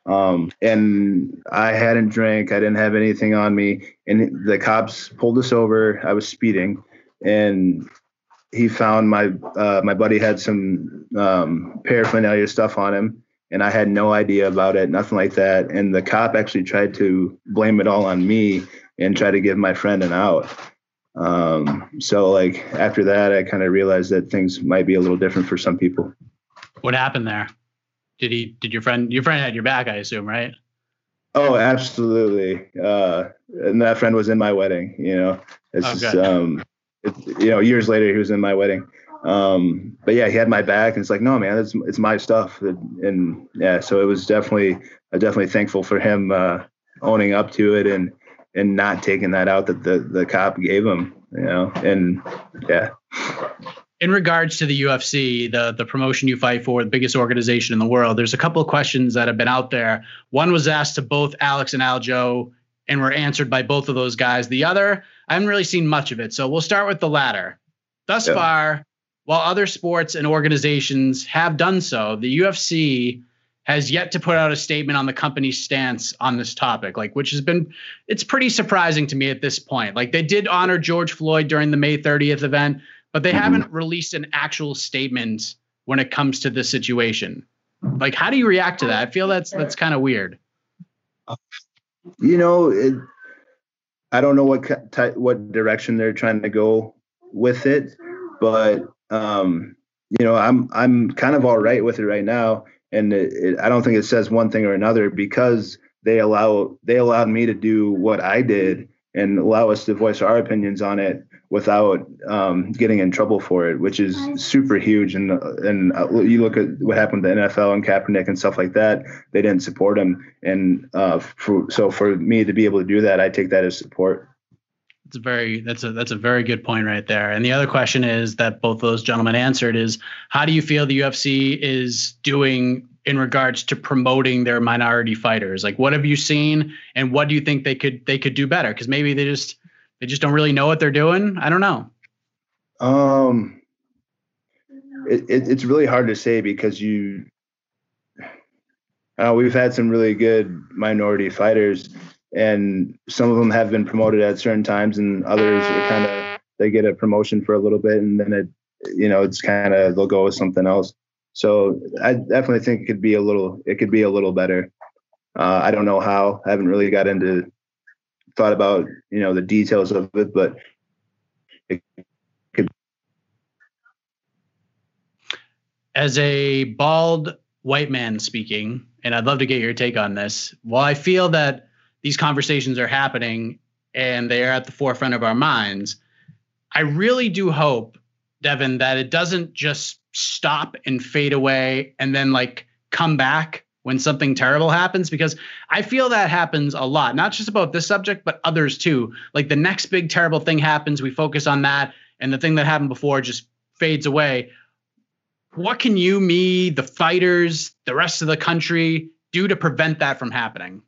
S7: And I hadn't drank. I didn't have anything on me. And the cops pulled us over. I was speeding, and he found my buddy had some paraphernalia stuff on him, and I had no idea about it, nothing like that. And the cop actually tried to blame it all on me and try to give my friend an out. So like after that, I kind of realized that things might be a little different for some people.
S5: What happened there? Did your friend had your back, I assume, right?
S7: Oh, absolutely. And that friend was in my wedding, it's just, years later he was in my wedding. But yeah, he had my back, and it's like, no, man, it's my stuff. And yeah, so it was definitely thankful for him, owning up to it and not taking that out that the cop gave him, and yeah.
S5: In regards to the UFC, the promotion you fight for, the biggest organization in the world, there's a couple of questions that have been out there. One was asked to both Alex and Aljo and were answered by both of those guys. The other, I haven't really seen much of it. So we'll start with the latter. Thus far, while other sports and organizations have done so, the UFC has yet to put out a statement on the company's stance on this topic, which has been, it's pretty surprising to me at this point. Like, they did honor George Floyd during the May 30th event, but they haven't released an actual statement when it comes to this situation. Like, how do you react to that? I feel that's kind of weird.
S7: I don't know what direction they're trying to go with it, but I'm kind of all right with it right now. And I don't think it says one thing or another, because they allowed me to do what I did and allow us to voice our opinions on it without getting in trouble for it, which is super huge. And you look at what happened to the NFL and Kaepernick and stuff like that, they didn't support him. And so for me to be able to do that, I take that as support.
S5: That's a very good point right there. And the other question is that both those gentlemen answered is, how do you feel the UFC is doing in regards to promoting their minority fighters? Like, what have you seen, and what do you think they could do better? Because maybe they just don't really know what they're doing. I don't know.
S7: It's really hard to say, because we've had some really good minority fighters, and some of them have been promoted at certain times, and others are they get a promotion for a little bit, and then it's kind of, they'll go with something else. So I definitely think it could be a little better. I don't know how. I haven't really thought about the details of it, but it could.
S5: As a bald white man speaking, and I'd love to get your take on this, while I feel that these conversations are happening and they are at the forefront of our minds, I really do hope, Devin, that it doesn't just stop and fade away and then come back when something terrible happens, because I feel that happens a lot, not just about this subject, but others too. Like, the next big terrible thing happens, we focus on that, and the thing that happened before just fades away. What can you, me, the fighters, the rest of the country do to prevent that from happening?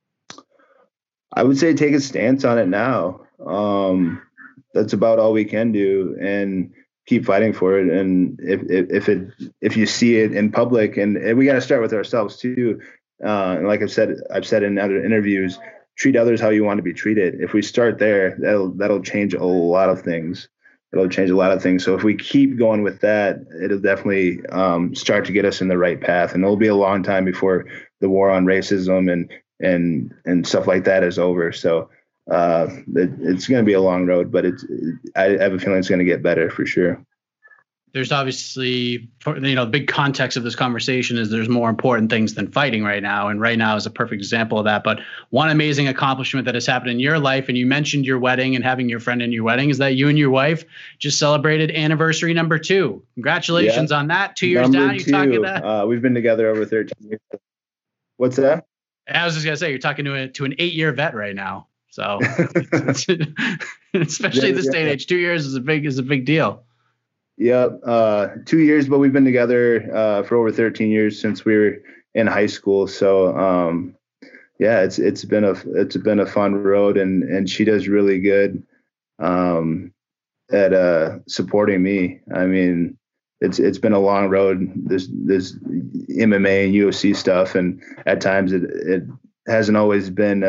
S7: I would say take a stance on it now. That's about all we can do, and keep fighting for it. And if you see it in public, and we got to start with ourselves too. And like I've said in other interviews, treat others how you want to be treated. If we start there, that'll change a lot of things. So if we keep going with that, it'll definitely start to get us in the right path. And it'll be a long time before the war on racism and stuff like that is over. So it's going to be a long road, but I have a feeling it's going to get better for sure.
S5: There's obviously, the big context of this conversation is there's more important things than fighting right now. And right now is a perfect example of that. But one amazing accomplishment that has happened in your life, and you mentioned your wedding and having your friend in your wedding, is that you and your wife just celebrated anniversary number 2. Congratulations on that. 2 years
S7: number
S5: down. You're talking
S7: that. We've been together over 13 years. What's that?
S5: I was just going to say, you're talking to an 8-year vet right now. So especially this day and age, 2 years is a big deal.
S7: Yeah, 2 years, but we've been together for over 13 years since we were in high school. So yeah, it's been a fun road, and she does really good at supporting me. I mean, it's been a long road. This MMA and UFC stuff, and at times it hasn't always been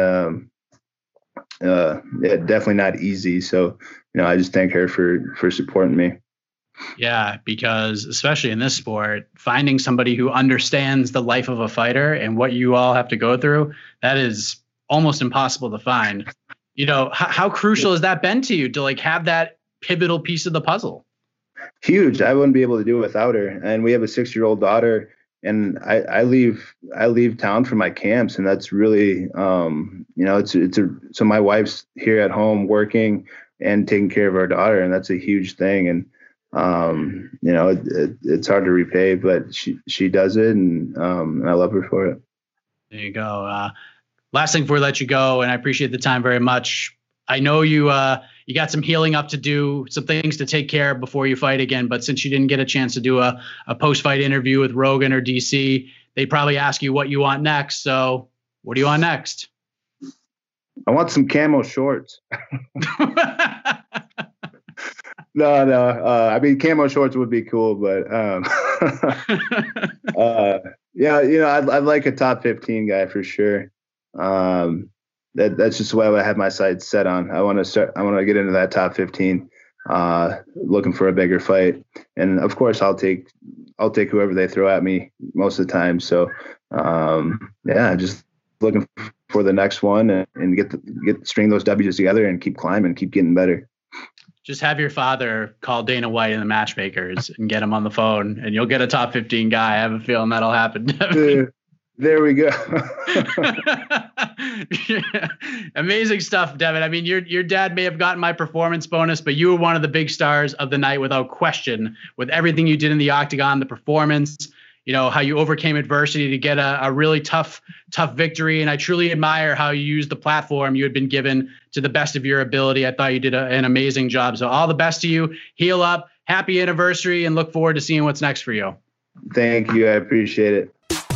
S7: definitely not easy. So I just thank her for supporting me.
S5: Yeah, because especially in this sport, finding somebody who understands the life of a fighter and what you all have to go through, that is almost impossible to find. How crucial has that been to you to like have that pivotal piece of the puzzle? Huge.
S7: I wouldn't be able to do it without her. And we have a 6-year-old daughter, and I leave town for my camps, and that's really so my wife's here at home working and taking care of our daughter, and that's a huge thing. And it's hard to repay, but she does it, and I love her for it.
S5: There you go. Last thing before we let you go, and I appreciate the time very much. I know you got some healing up to do, some things to take care of before you fight again. But since you didn't get a chance to do a post-fight interview with Rogan or DC, they'd probably ask you what you want next. So what do you want next?
S7: I want some camo shorts. No. I mean, camo shorts would be cool, but I'd like a top 15 guy for sure. That's just what I have my sights set on. I want to get into that top 15, looking for a bigger fight. And of course I'll take whoever they throw at me most of the time. So, just looking for the next one and string those W's together and keep climbing, keep getting better.
S5: Just have your father call Dana White and the matchmakers and get him on the phone, and you'll get a top 15 guy. I have a feeling that'll happen.
S7: There we go.
S5: Yeah. Amazing stuff, Devin. I mean, your dad may have gotten my performance bonus, but you were one of the big stars of the night without question. With everything you did in the octagon, the performance, how you overcame adversity to get a really tough victory. And I truly admire how you used the platform you had been given to the best of your ability. I thought you did an amazing job. So all the best to you. Heal up. Happy anniversary, and look forward to seeing what's next for you.
S7: Thank you. I appreciate it.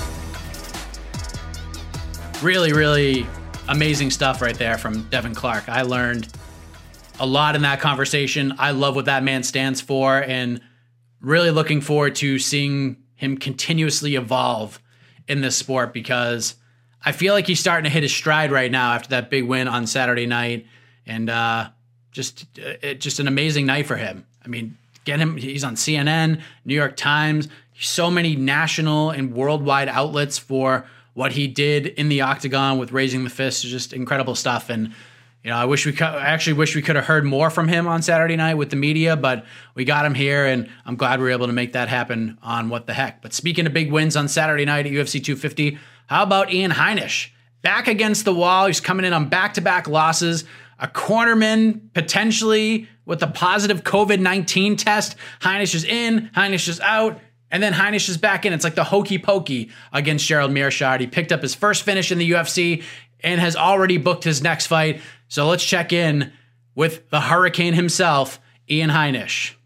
S5: Really, really amazing stuff right there from Devin Clark. I learned a lot in that conversation. I love what that man stands for, and really looking forward to seeing him continuously evolve in this sport, because I feel like he's starting to hit his stride right now after that big win on Saturday night, and just an amazing night for him. I mean, get him. He's on CNN, New York Times, so many national and worldwide outlets for what he did in the octagon with raising the fist. Just incredible stuff. And, I actually wish we could have heard more from him on Saturday night with the media, but we got him here, and I'm glad we were able to make that happen on What the Heck. But speaking of big wins on Saturday night at UFC 250, how about Ian Heinisch? Back against the wall. He's coming in on back-to-back losses. A cornerman potentially with a positive COVID-19 test. Heinisch is in, Heinisch is out. And then Heinisch is back in. It's like the hokey pokey against Gerald Meerschaert. He picked up his first finish in the UFC and has already booked his next fight. So let's check in with the Hurricane himself, Ian Heinisch.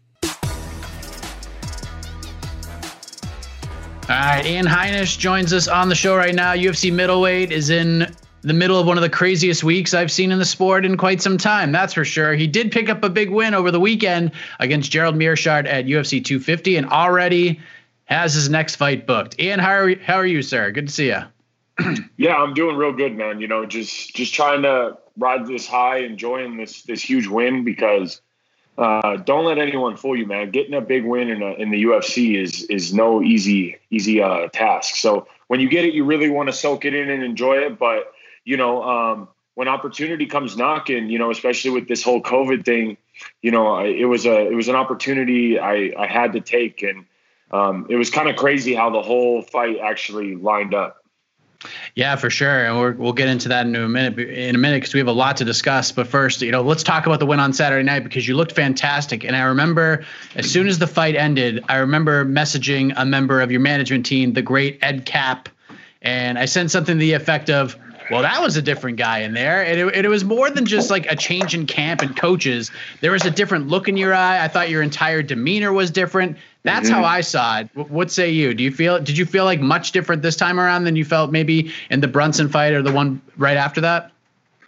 S5: All right, Ian Heinisch joins us on the show right now. UFC middleweight is in the middle of one of the craziest weeks I've seen in the sport in quite some time. That's for sure. He did pick up a big win over the weekend against Gerald Meerschaert at UFC 250 and already has his next fight booked. Ian, how are you, sir? Good to see you.
S8: Yeah, I'm doing real good, man. Just trying to ride this high, enjoying this huge win, because don't let anyone fool you, man. Getting a big win in the UFC is no easy task. So when you get it, you really want to soak it in and enjoy it. But when opportunity comes knocking, especially with this whole COVID thing, it was an opportunity I had to take, and it was kind of crazy how the whole fight actually lined up.
S5: Yeah, for sure. And we'll get into that in a minute because we have a lot to discuss. But first, let's talk about the win on Saturday night, because you looked fantastic. And I remember as soon as the fight ended, I remember messaging a member of your management team, the great Ed Cap. And I sent something to the effect of, well, that was a different guy in there. And it was more than just like a change in camp and coaches. There was a different look in your eye. I thought your entire demeanor was different. That's how I saw it. What say you? Did you feel like much different this time around than you felt maybe in the Brunson fight or the one right after that?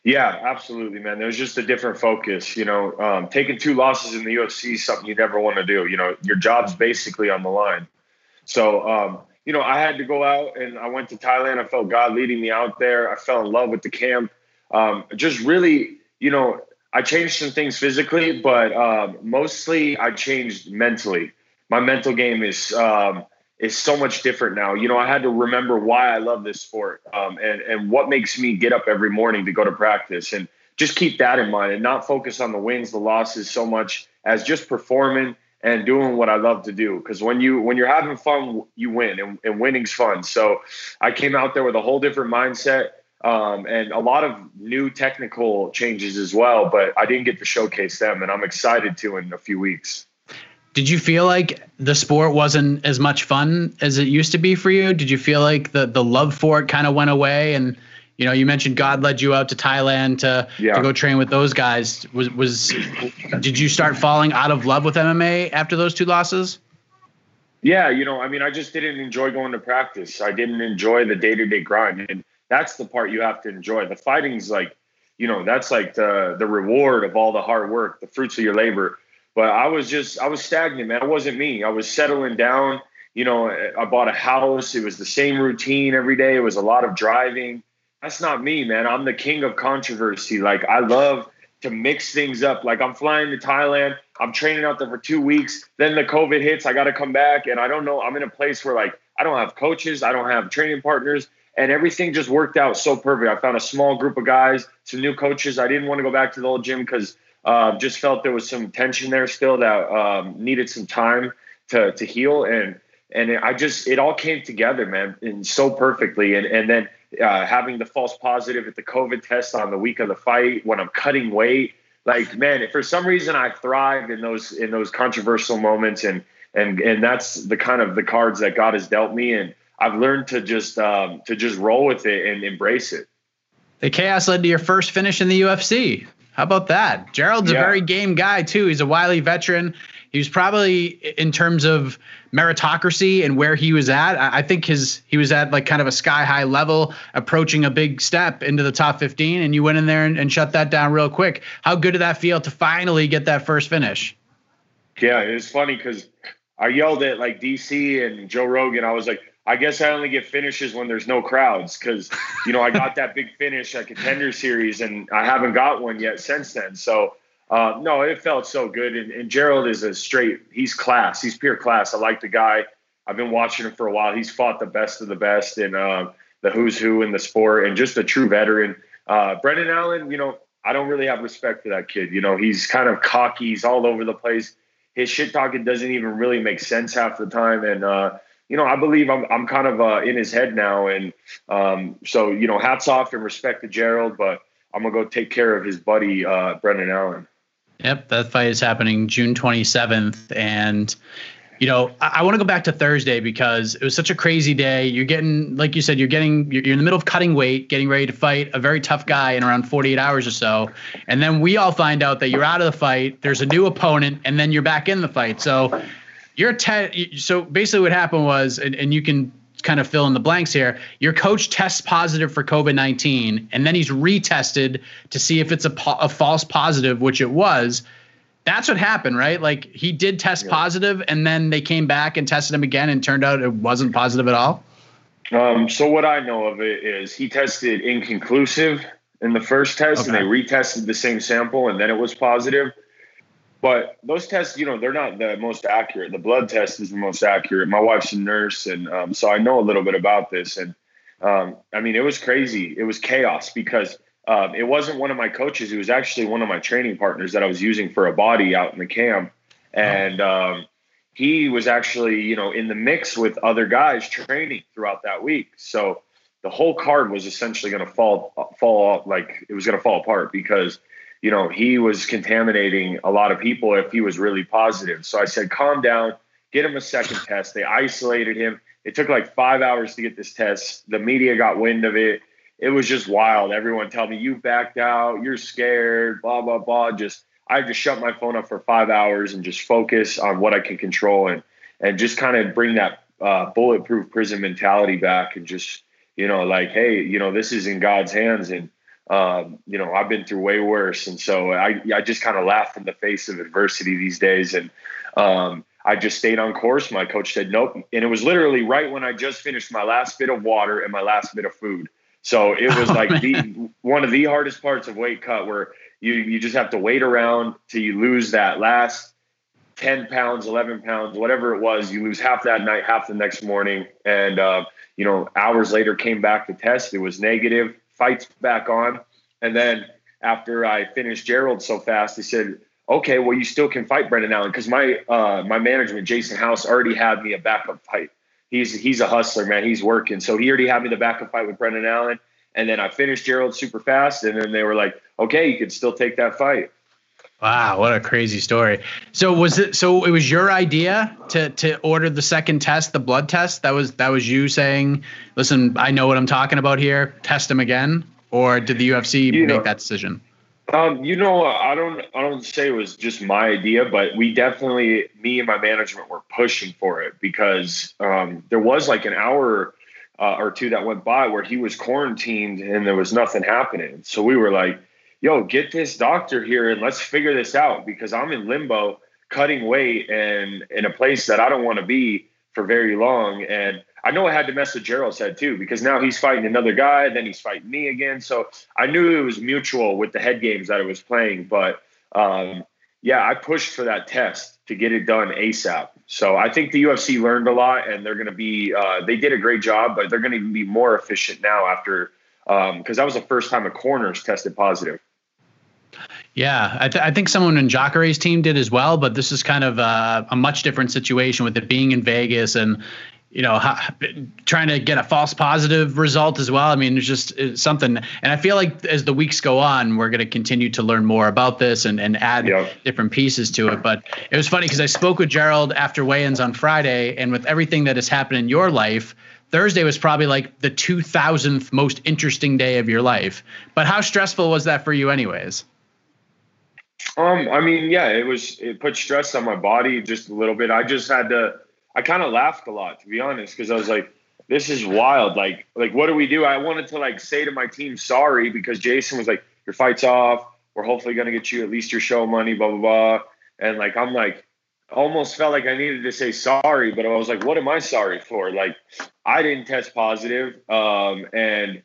S8: Yeah, absolutely, man. There's just a different focus, taking 2 losses in the UFC is something you never want to do. Your job's basically on the line. So, I had to go out and I went to Thailand. I felt God leading me out there. I fell in love with the camp. Just really, I changed some things physically, but mostly I changed mentally. My mental game is so much different now. I had to remember why I love this sport and what makes me get up every morning to go to practice, and just keep that in mind and not focus on the wins, the losses so much as just performing and doing what I love to do. Because when you're having fun, you win, and winning's fun. So I came out there with a whole different mindset and a lot of new technical changes as well, but I didn't get to showcase them, and I'm excited to in a few weeks.
S5: Did you feel like the sport wasn't as much fun as it used to be for you? Did you feel like the love for it kind of went away? And, you mentioned God led you out to Thailand to go train with those guys. Did you start falling out of love with MMA after those 2 losses?
S8: Yeah. I just didn't enjoy going to practice. I didn't enjoy the day-to-day grind. And that's the part you have to enjoy. The fighting's like, that's like the reward of all the hard work, the fruits of your labor. But I was stagnant, man. It wasn't me. I was settling down. I bought a house. It was the same routine every day. It was a lot of driving. That's not me, man. I'm the king of controversy. Like, I love to mix things up. Like, I'm flying to Thailand. I'm training out there for 2 weeks. Then the COVID hits. I got to come back. And I don't know. I'm in a place where, like, I don't have coaches. I don't have training partners. And everything just worked out so perfect. I found a small group of guys, some new coaches. I didn't want to go back to the old gym because just felt there was some tension there still that needed some time to heal. And it all came together, man, and so perfectly. And then having the false positive at the COVID test on the week of the fight when I'm cutting weight, like, man, for some reason I thrived in those controversial moments. And that's the kind of the cards that God has dealt me. And I've learned to just roll with it and embrace it.
S5: The chaos led to your first finish in the UFC. How about that? Gerald's a very game guy, too. He's a wily veteran. He was probably, in terms of meritocracy and where he was at, I think he was at like kind of a sky-high level, approaching a big step into the top 15, and you went in there and shut that down real quick. How good did that feel to finally get that first finish?
S8: Yeah, it was funny because I yelled at like DC and Joe Rogan. I was like, I guess I only get finishes when there's no crowds because, I got that big finish at Contender Series and I haven't got one yet since then. So, no, it felt so good. And Gerald is he's class. He's pure class. I like the guy. I've been watching him for a while. He's fought the best of the best and the who's who in the sport and just a true veteran. Brendan Allen, I don't really have respect for that kid. He's kind of cocky. He's all over the place. His shit talking doesn't even really make sense half the time. And, I believe I'm kind of in his head now. And so, hats off and respect to Gerald, but I'm going to go take care of his buddy, Brendan Allen.
S5: Yep, that fight is happening June 27th. And, I want to go back to Thursday because it was such a crazy day. You're getting, like you said, you're in the middle of cutting weight, getting ready to fight a very tough guy in around 48 hours or so. And then we all find out that you're out of the fight. There's a new opponent, and then you're back in the fight. So so basically what happened was, and you can kind of fill in the blanks here, your coach tests positive for COVID-19, and then he's retested to see if it's a false positive, which it was. That's what happened, right? Like, he did test positive, and then they came back and tested him again, and turned out it wasn't positive at all?
S8: So what I know of it is he tested inconclusive in the first test, and they retested the same sample, and then it was positive. But those tests, they're not the most accurate. The blood test is the most accurate. My wife's a nurse, and so I know a little bit about this. And, it was crazy. It was chaos because it wasn't one of my coaches. It was actually one of my training partners that I was using for a body out in the camp. And he was actually, in the mix with other guys training throughout that week. So the whole card was essentially going to fall like it was going to fall apart because – he was contaminating a lot of people if he was really positive. So I said, calm down, get him a second test. They isolated him. It took like 5 hours to get this test. The media got wind of it. It was just wild. Everyone told me, you backed out, you're scared, blah, blah, blah. I just shut my phone up for 5 hours and just focus on what I can control and just kind of bring that bulletproof prison mentality back and just, like, hey, this is in God's hands. And I've been through way worse. And so I just kind of laugh in the face of adversity these days. And I just stayed on course. My coach said, nope. And it was literally right when I just finished my last bit of water and my last bit of food. So it was one of the hardest parts of weight cut, where you just have to wait around till you lose that last 10 pounds, 11 pounds, whatever it was. You lose half that night, half the next morning. And, hours later came back to test. It was negative. Fights back on. And then after I finished Gerald so fast, they said, okay, well, you still can fight Brendan Allen. Cause my management, Jason House, already had me a backup fight. He's a hustler, man. He's working. So he already had me the backup fight with Brendan Allen. And then I finished Gerald super fast. And then they were like, okay, you can still take that fight.
S5: Wow, what a crazy story. So it was your idea to order the second test, the blood test? That was you saying, listen, I know what I'm talking about here. Test him again? Or did the UFC make that decision?
S8: I don't say it was just my idea, but me and my management were pushing for it, because there was like an hour or two that went by where he was quarantined and there was nothing happening. So we were like, yo, get this doctor here and let's figure this out, because I'm in limbo cutting weight and in a place that I don't want to be for very long. And I know I had to mess with Gerald's head too, because now he's fighting another guy, then he's fighting me again. So I knew it was mutual with the head games that I was playing. But I pushed for that test to get it done ASAP. So I think the UFC learned a lot, and they're going to be they did a great job, but they're going to be more efficient now after because that was the first time a corner's tested positive.
S5: Yeah, I think someone in Jacare's team did as well, but this is kind of a much different situation with it being in Vegas and, trying to get a false positive result as well. I mean, it's something. And I feel like as the weeks go on, we're going to continue to learn more about this and add different pieces to it. But it was funny because I spoke with Gerald after weigh-ins on Friday, and with everything that has happened in your life, Thursday was probably like the 2000th most interesting day of your life. But how stressful was that for you anyways?
S8: It put stress on my body just a little bit. I kind of laughed a lot, to be honest, because I was like, this is wild. Like, what do we do? I wanted to say to my team, sorry, because Jason was like, your fight's off. We're hopefully going to get you at least your show money, blah, blah, blah. And almost felt like I needed to say sorry, but I was like, what am I sorry for? Like, I didn't test positive. And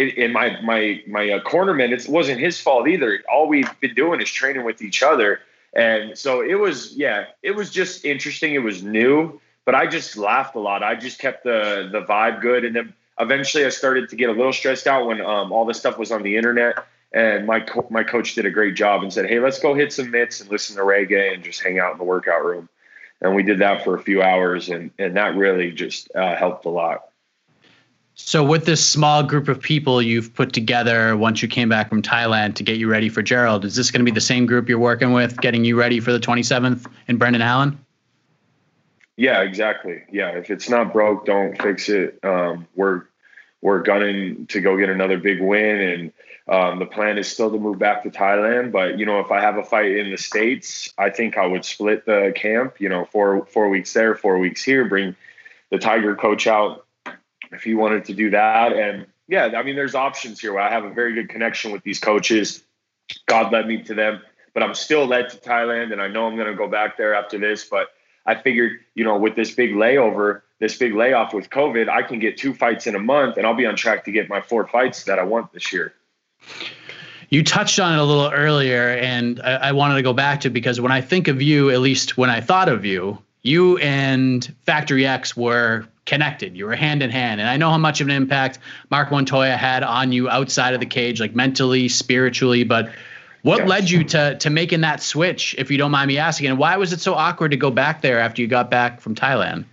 S8: my cornerman, it wasn't his fault either. All we've been doing is training with each other. And so it was just interesting. It was new, but I just laughed a lot. I just kept the vibe good. And then eventually I started to get a little stressed out when all this stuff was on the internet. And my coach did a great job and said, hey, let's go hit some mitts and listen to reggae and just hang out in the workout room. And we did that for a few hours, and that really just helped a lot.
S5: So with this small group of people you've put together once you came back from Thailand to get you ready for Gerald, is this going to be the same group you're working with, getting you ready for the 27th in Brendan Allen?
S8: Yeah, exactly. Yeah, if it's not broke, don't fix it. We're gunning to go get another big win, and the plan is still to move back to Thailand. But if I have a fight in the States, I think I would split the camp. 4 weeks there, 4 weeks here. Bring the Tiger coach out if he wanted to do that. And there's options here. I have a very good connection with these coaches. God led me to them, but I'm still led to Thailand, and I know I'm going to go back there after this. But I figured, with this big layoff with COVID, I can get 2 fights in a month, and I'll be on track to get my 4 fights that I want this year.
S5: You touched on it a little earlier, and I wanted to go back to, because when I think of you, at least when I thought of you, you and Factory X were connected. You were hand in hand. And I know how much of an impact Mark Montoya had on you outside of the cage, like mentally, spiritually. But what led you to making that switch, if you don't mind me asking? And why was it so awkward to go back there after you got back from Thailand?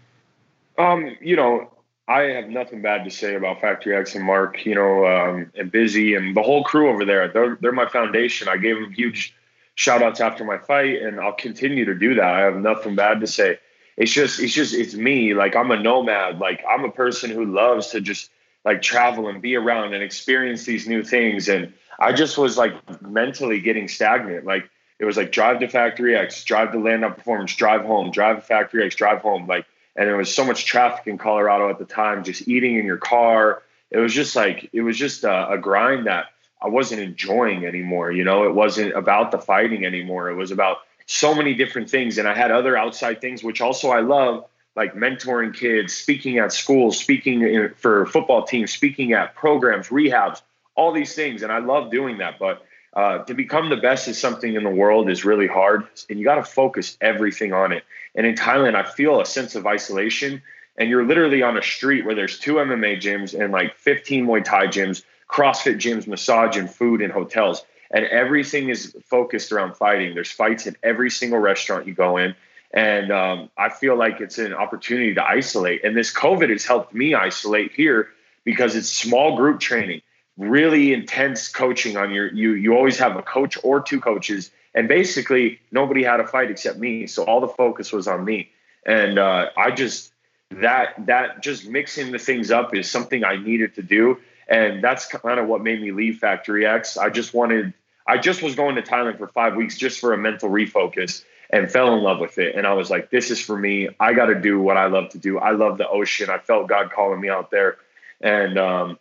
S8: I have nothing bad to say about Factory X and Mark, and Busy and the whole crew over there. They're my foundation. I gave them huge shout outs after my fight, and I'll continue to do that. I have nothing bad to say. It's me. Like, I'm a nomad. Like, I'm a person who loves to just travel and be around and experience these new things. And I just was mentally getting stagnant. It was drive to Factory X, drive to Land Up Performance, drive home, drive to Factory X, drive home. And there was so much traffic in Colorado at the time, just eating in your car. It was just a grind that wasn't enjoying anymore. You know, it wasn't about the fighting anymore. It was about so many different things. And I had other outside things, which also I love, like mentoring kids, speaking at schools, speaking for football teams, speaking at programs, rehabs, all these things. And I love doing that. But to become the best at something in the world is really hard. And you got to focus everything on it. And in Thailand, I feel a sense of isolation. And you're literally on a street where there's 2 MMA gyms and like 15 Muay Thai gyms, CrossFit gyms, massage and food and hotels. And everything is focused around fighting. There's fights in every single restaurant you go in. And I feel like it's an opportunity to isolate. And this COVID has helped me isolate here because it's small group training, really intense coaching on you always have a coach or 2 coaches. And basically nobody had a fight except me. So all the focus was on me. And I just, that just mixing the things up is something I needed to do. And that's kind of what made me leave Factory X. I just was going to Thailand for 5 weeks just for a mental refocus and fell in love with it. And I was like, this is for me. I got to do what I love to do. I love the ocean. I felt God calling me out there. And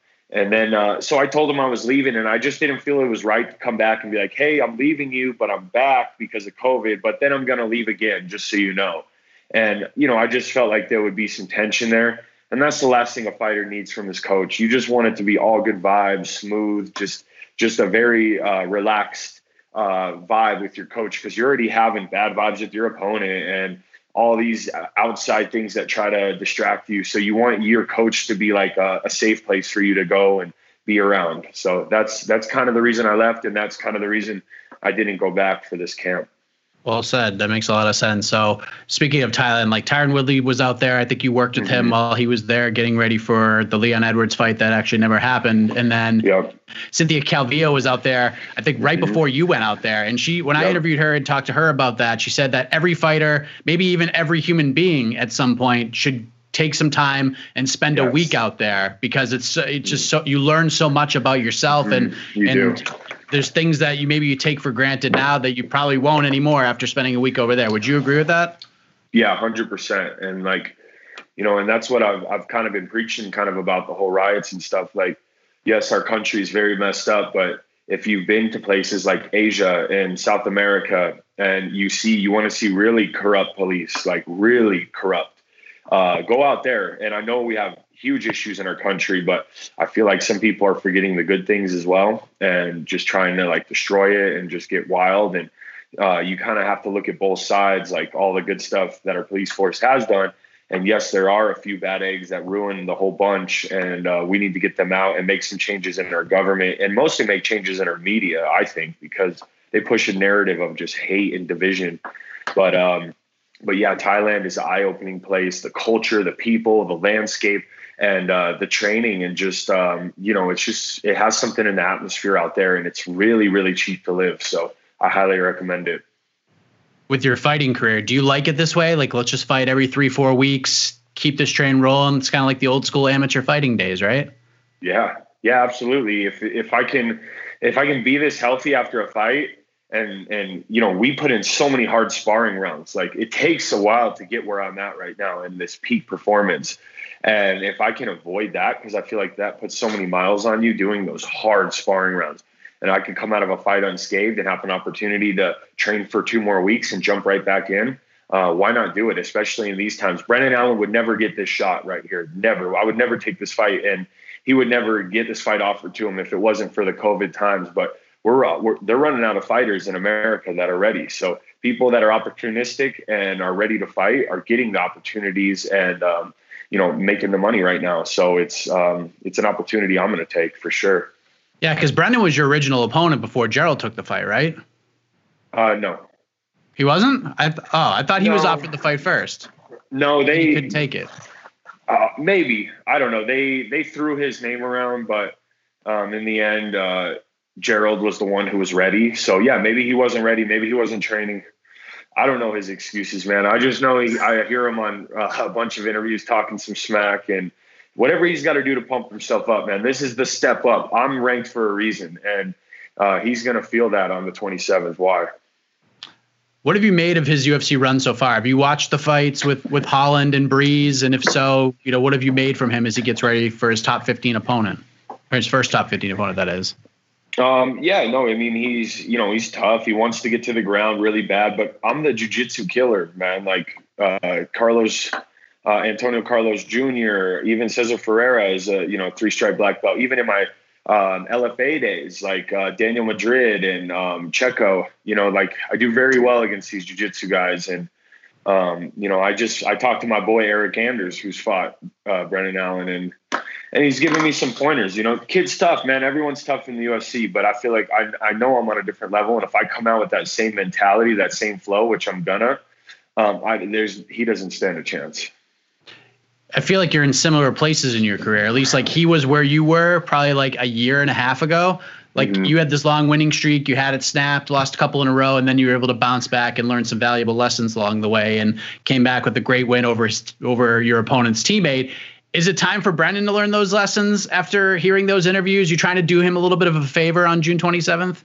S8: then so I told him I was leaving, and I just didn't feel it was right to come back and be like, hey, I'm leaving you, but I'm back because of COVID, but then I'm going to leave again, just so you know. And, you know, I just felt like there would be some tension there. And that's the last thing a fighter needs from his coach. You just want it to be all good vibes, smooth, just a very relaxed vibe with your coach, because you're already having bad vibes with your opponent and all these outside things that try to distract you. So you want your coach to be like a safe place for you to go and be around. So that's kind of the reason I left. And that's kind of the reason I didn't go back for this camp.
S5: Well said. That makes a lot of sense. So speaking of Thailand, like Tyron Woodley was out there. I think you worked with him while he was there getting ready for the Leon Edwards fight that actually never happened. And then Cynthia Calvillo was out there, I think right before you went out there. And when I interviewed her and talked to her about that, she said that every fighter, maybe even every human being at some point, should take some time and spend a week out there, because it's just so you learn so much about yourself and there's things that you take for granted now that you probably won't anymore after spending a week over there. Would you agree with that?
S8: Yeah, 100%. And like, you know, and that's what I've kind of been preaching kind of about the whole riots and stuff. Like, yes, our country is very messed up, but if you've been to places like Asia and South America and you want to see really corrupt police, like really corrupt, go out there. And I know we have huge issues in our country, but I feel like some people are forgetting the good things as well and just trying to like destroy it and just get wild. And you kind of have to look at both sides, like all the good stuff that our police force has done. And yes, there are a few bad eggs that ruin the whole bunch, and we need to get them out and make some changes in our government, and mostly make changes in our media, I think, because they push a narrative of just hate and division. But yeah, Thailand is an eye-opening place. The culture, the people, the landscape, and the training, and just, you know, it has something in the atmosphere out there, and it's really, really cheap to live. So I highly recommend it.
S5: With your fighting career, do you like it this way? Like, let's just fight every 3-4 weeks, keep this train rolling. It's kind of like the old school amateur fighting days, right?
S8: Yeah, absolutely. If I can be this healthy after a fight, and you know, we put in so many hard sparring rounds. Like, it takes a while to get where I'm at right now in this peak performance. And if I can avoid that, because I feel like that puts so many miles on you doing those hard sparring rounds, and I can come out of a fight unscathed and have an opportunity to train for 2 more weeks and jump right back in, why not do it, especially in these times? Brendan Allen would never get this shot right here. Never. I would never take this fight, and he would never get this fight offered to him if it wasn't for the COVID times. But they're running out of fighters in America that are ready. So people that are opportunistic and are ready to fight are getting the opportunities and, you know, making the money right now. So it's an opportunity I'm going to take for sure.
S5: Yeah, because Brendan was your original opponent before Gerald took the fight, right?
S8: No.
S5: He wasn't? I thought he was offered the fight first.
S8: No,
S5: he couldn't take it.
S8: Maybe. I don't know. They threw his name around, but in the end, Gerald was the one who was ready. So, yeah, maybe he wasn't ready. Maybe he wasn't training. I don't know his excuses, man. I just know I hear him on a bunch of interviews talking some smack, and whatever he's got to do to pump himself up, man. This is the step up. I'm ranked for a reason, and he's going to feel that on the 27th. Why?
S5: What have you made of his UFC run so far? Have you watched the fights with Holland and Breeze? And if so, you know, what have you made from him as he gets ready for his top 15 opponent, or his first top 15 opponent, that is?
S8: Yeah, no, I mean, he's tough. He wants to get to the ground really bad, but I'm the jiu-jitsu killer, man. Like, Antonio Carlos Jr., even Cesar Ferreira is a, 3-stripe black belt. Even in my LFA days, like Daniel Madrid and Checo, like I do very well against these jiu-jitsu guys. And, I talked to my boy, Eric Anders, who's fought Brendan Allen, and he's giving me some pointers. Kid's tough, man. Everyone's tough in the UFC, but I feel like I know I'm on a different level. And if I come out with that same mentality, that same flow, which I'm gonna, he doesn't stand a chance.
S5: I feel like you're in similar places in your career, at least like he was where you were probably like a year and a half ago. Like you had this long winning streak, you had it snapped, lost a couple in a row, and then you were able to bounce back and learn some valuable lessons along the way and came back with a great win over your opponent's teammate. Is it time for Brendan to learn those lessons after hearing those interviews? You trying to do him a little bit of a favor on June 27th?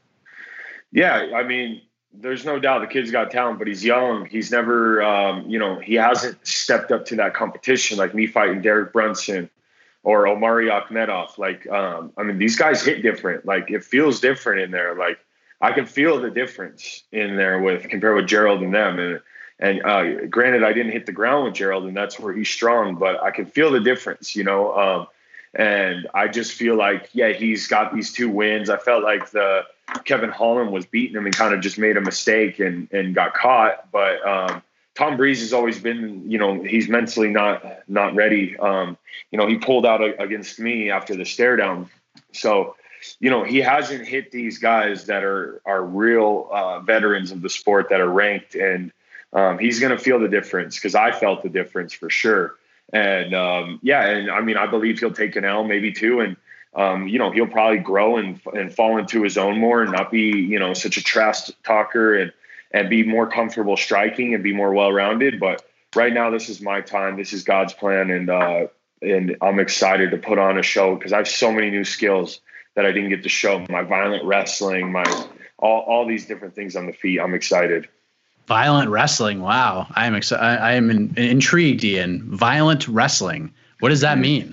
S8: Yeah, I mean, there's no doubt the kid's got talent, but he's young. He's never, he hasn't stepped up to that competition like me fighting Derek Brunson or Omari Akhmedov. Like, these guys hit different. Like, it feels different in there. Like, I can feel the difference in there compared with Gerald and them. And granted, I didn't hit the ground with Gerald, and that's where he's strong, but I can feel the difference, and I just feel like, yeah, he's got these 2 wins. I felt like Kevin Holland was beating him and kind of just made a mistake and got caught. But Tom Breeze has always been, he's mentally not ready. He pulled out against me after the stare down. So, he hasn't hit these guys that are real veterans of the sport that are ranked. And he's going to feel the difference because I felt the difference for sure. And I believe he'll take an L, maybe 2. And, he'll probably grow and fall into his own more and not be, such a trash talker and be more comfortable striking and be more well-rounded. But right now, this is my time. This is God's plan. And I'm excited to put on a show because I have so many new skills that I didn't get to show. My violent wrestling, all these different things on the feet. I'm excited.
S5: Violent wrestling. Wow. I am intrigued, Ian. Violent wrestling. What does that mean?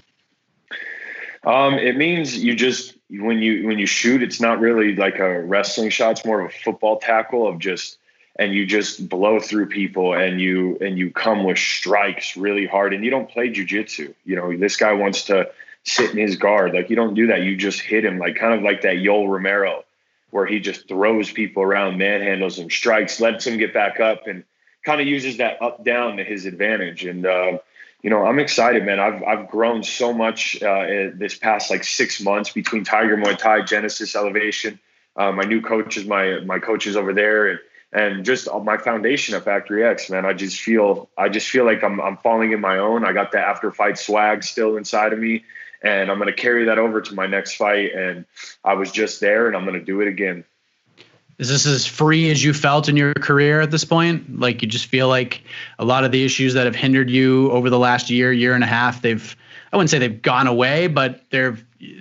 S8: It means when you shoot, it's not really like a wrestling shot. It's more of a football tackle and you just blow through people and you come with strikes really hard, and you don't play jujitsu. This guy wants to sit in his guard. Like, you don't do that. You just hit him like kind of like that Yoel Romero, where he just throws people around, manhandles them, strikes, lets them get back up, and kind of uses that up down to his advantage. And I'm excited, man. I've grown so much this past 6 months between Tiger Muay Thai, Genesis Elevation, my new coaches, my coaches over there, and just my foundation at Factory X, man. I just feel like I'm falling in my own. I got the after fight swag still inside of me, and I'm going to carry that over to my next fight. And I was just there, and I'm going to do it again.
S5: Is this as free as you felt in your career at this point? Like, you just feel like a lot of the issues that have hindered you over the last year and a half, I wouldn't say they've gone away, but they're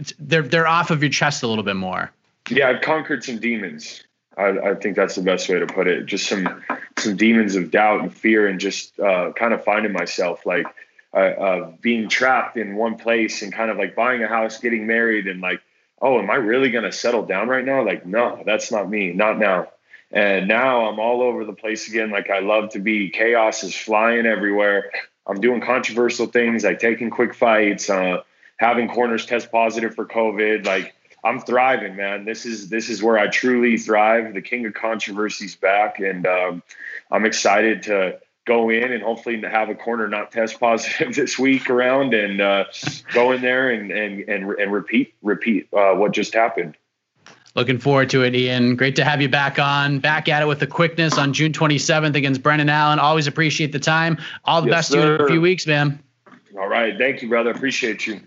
S5: off of your chest a little bit more.
S8: Yeah, I've conquered some demons. I think that's the best way to put it. Just some demons of doubt and fear, and just kind of finding myself, like being trapped in one place and kind of like buying a house, getting married, and like, oh, am I really going to settle down right now? Like, no, that's not me. Not now. And now I'm all over the place again. Like I love to be. Chaos is flying everywhere. I'm doing controversial things, like taking quick fights, having corners test positive for COVID. Like, I'm thriving, man. This is where I truly thrive. The king of controversy's back. And I'm excited to go in and hopefully have a corner not test positive this week around, and go in there and repeat what just happened.
S5: Looking forward to it, Ian. Great to have you back at it with the quickness on June 27th against Brendan Allen. Always appreciate the time. All the best to you in a few weeks, man.
S8: All right. Thank you, brother. Appreciate you.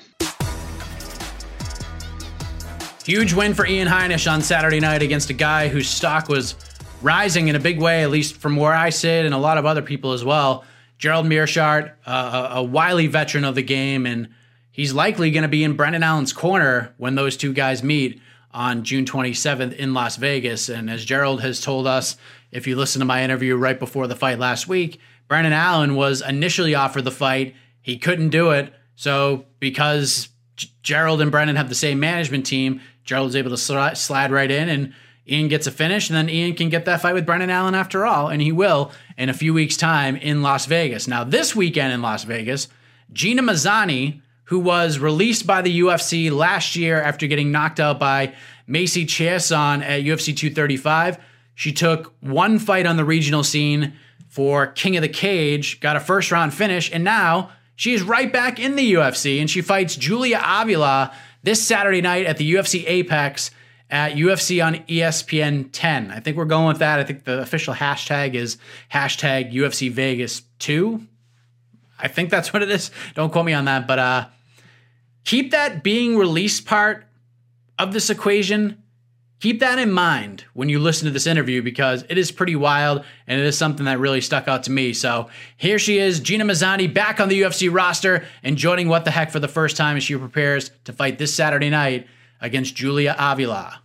S5: Huge win for Ian Heinisch on Saturday night against a guy whose stock was rising in a big way, at least from where I sit and a lot of other people as well. Gerald Meerschaert, a wily veteran of the game, and he's likely going to be in Brendan Allen's corner when those two guys meet on June 27th in Las Vegas. And as Gerald has told us, if you listen to my interview right before the fight last week, Brendan Allen was initially offered the fight. He couldn't do it. So because Gerald and Brendan have the same management team, Gerald's able to slide right in, and Ian gets a finish, and then Ian can get that fight with Brendan Allen after all, and he will in a few weeks' time in Las Vegas. Now, this weekend in Las Vegas, Gina Mazzani, who was released by the UFC last year after getting knocked out by Macy Chiasson at UFC 235, she took one fight on the regional scene for King of the Cage, got a first-round finish, and now she is right back in the UFC, and she fights Julia Avila this Saturday night at the UFC Apex at UFC on ESPN 10. I think we're going with that. I think the official hashtag is hashtag UFC Vegas 2. I think that's what it is. Don't quote me on that, but keep that being released part of this equation. Keep that in mind when you listen to this interview, because it is pretty wild and it is something that really stuck out to me. So here she is, Gina Mazzani, back on the UFC roster and joining What the Heck for the first time as she prepares to fight this Saturday night against Julia Avila.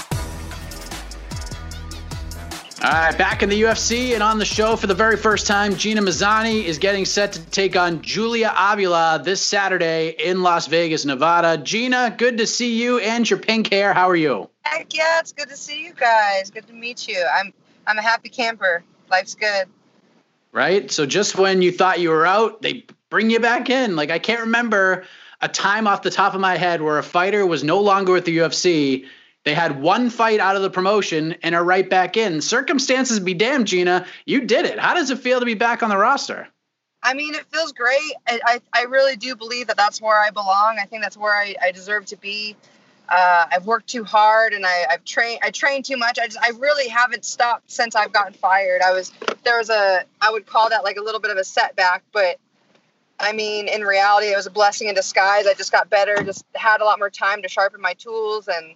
S5: All right, back in the UFC and on the show for the very first time, Gina Mazzani is getting set to take on Julia Avila this Saturday in Las Vegas, Nevada. Gina, good to see you and your pink hair. How are you?
S9: Heck yeah, it's good to see you guys. Good to meet you. I'm a happy camper. Life's good.
S5: Right? So just when you thought you were out, they bring you back in. Like, I can't remember a time off the top of my head where a fighter was no longer with the UFC. They had one fight out of the promotion and are right back in. Circumstances be damned, Gina. You did it. How does it feel to be back on the roster?
S9: I mean, it feels great. I really do believe that that's where I belong. I think that's where I deserve to be. I've worked too hard and I trained too much. I really haven't stopped since I've gotten fired. I would call that like a little bit of a setback, but I mean, in reality, it was a blessing in disguise. I just got better, just had a lot more time to sharpen my tools, and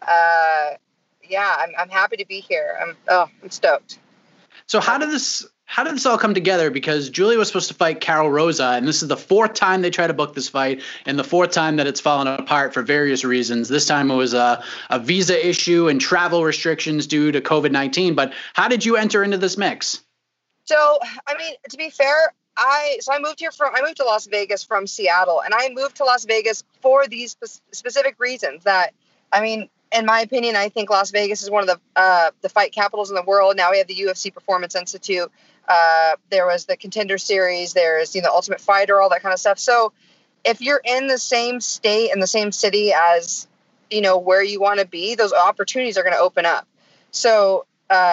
S9: yeah, I'm happy to be here. I'm stoked.
S5: So how did this all come together? Because Julia was supposed to fight Carol Rosa, and this is the fourth time they try to book this fight, and the fourth time that it's fallen apart for various reasons. This time it was a visa issue and travel restrictions due to COVID-19. But how did you enter into this mix?
S9: So, I mean, to be fair, I moved to Las Vegas from Seattle, and I moved to Las Vegas for these specific reasons that, I mean, in my opinion, I think Las Vegas is one of the fight capitals in the world. Now we have the UFC Performance Institute. There was the Contender Series. There's, Ultimate Fighter, all that kind of stuff. So if you're in the same state and the same city as, where you want to be, those opportunities are going to open up. So,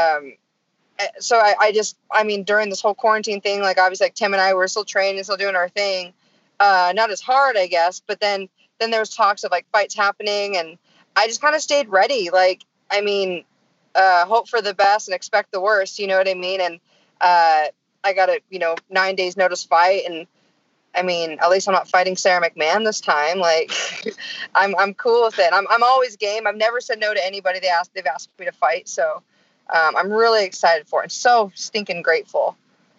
S9: during this whole quarantine thing, like obviously like Tim and I were still training, still doing our thing. Not as hard, I guess, but then there was talks of like fights happening, and I just kind of stayed ready. Like, I mean, hope for the best and expect the worst, you know what I mean? And I got a 9 days notice fight, and I mean, at least I'm not fighting Sarah McMahon this time. Like, I'm cool with it. I'm always game. I've never said no to anybody they've asked me to fight. So I'm really excited for it. And so stinking grateful.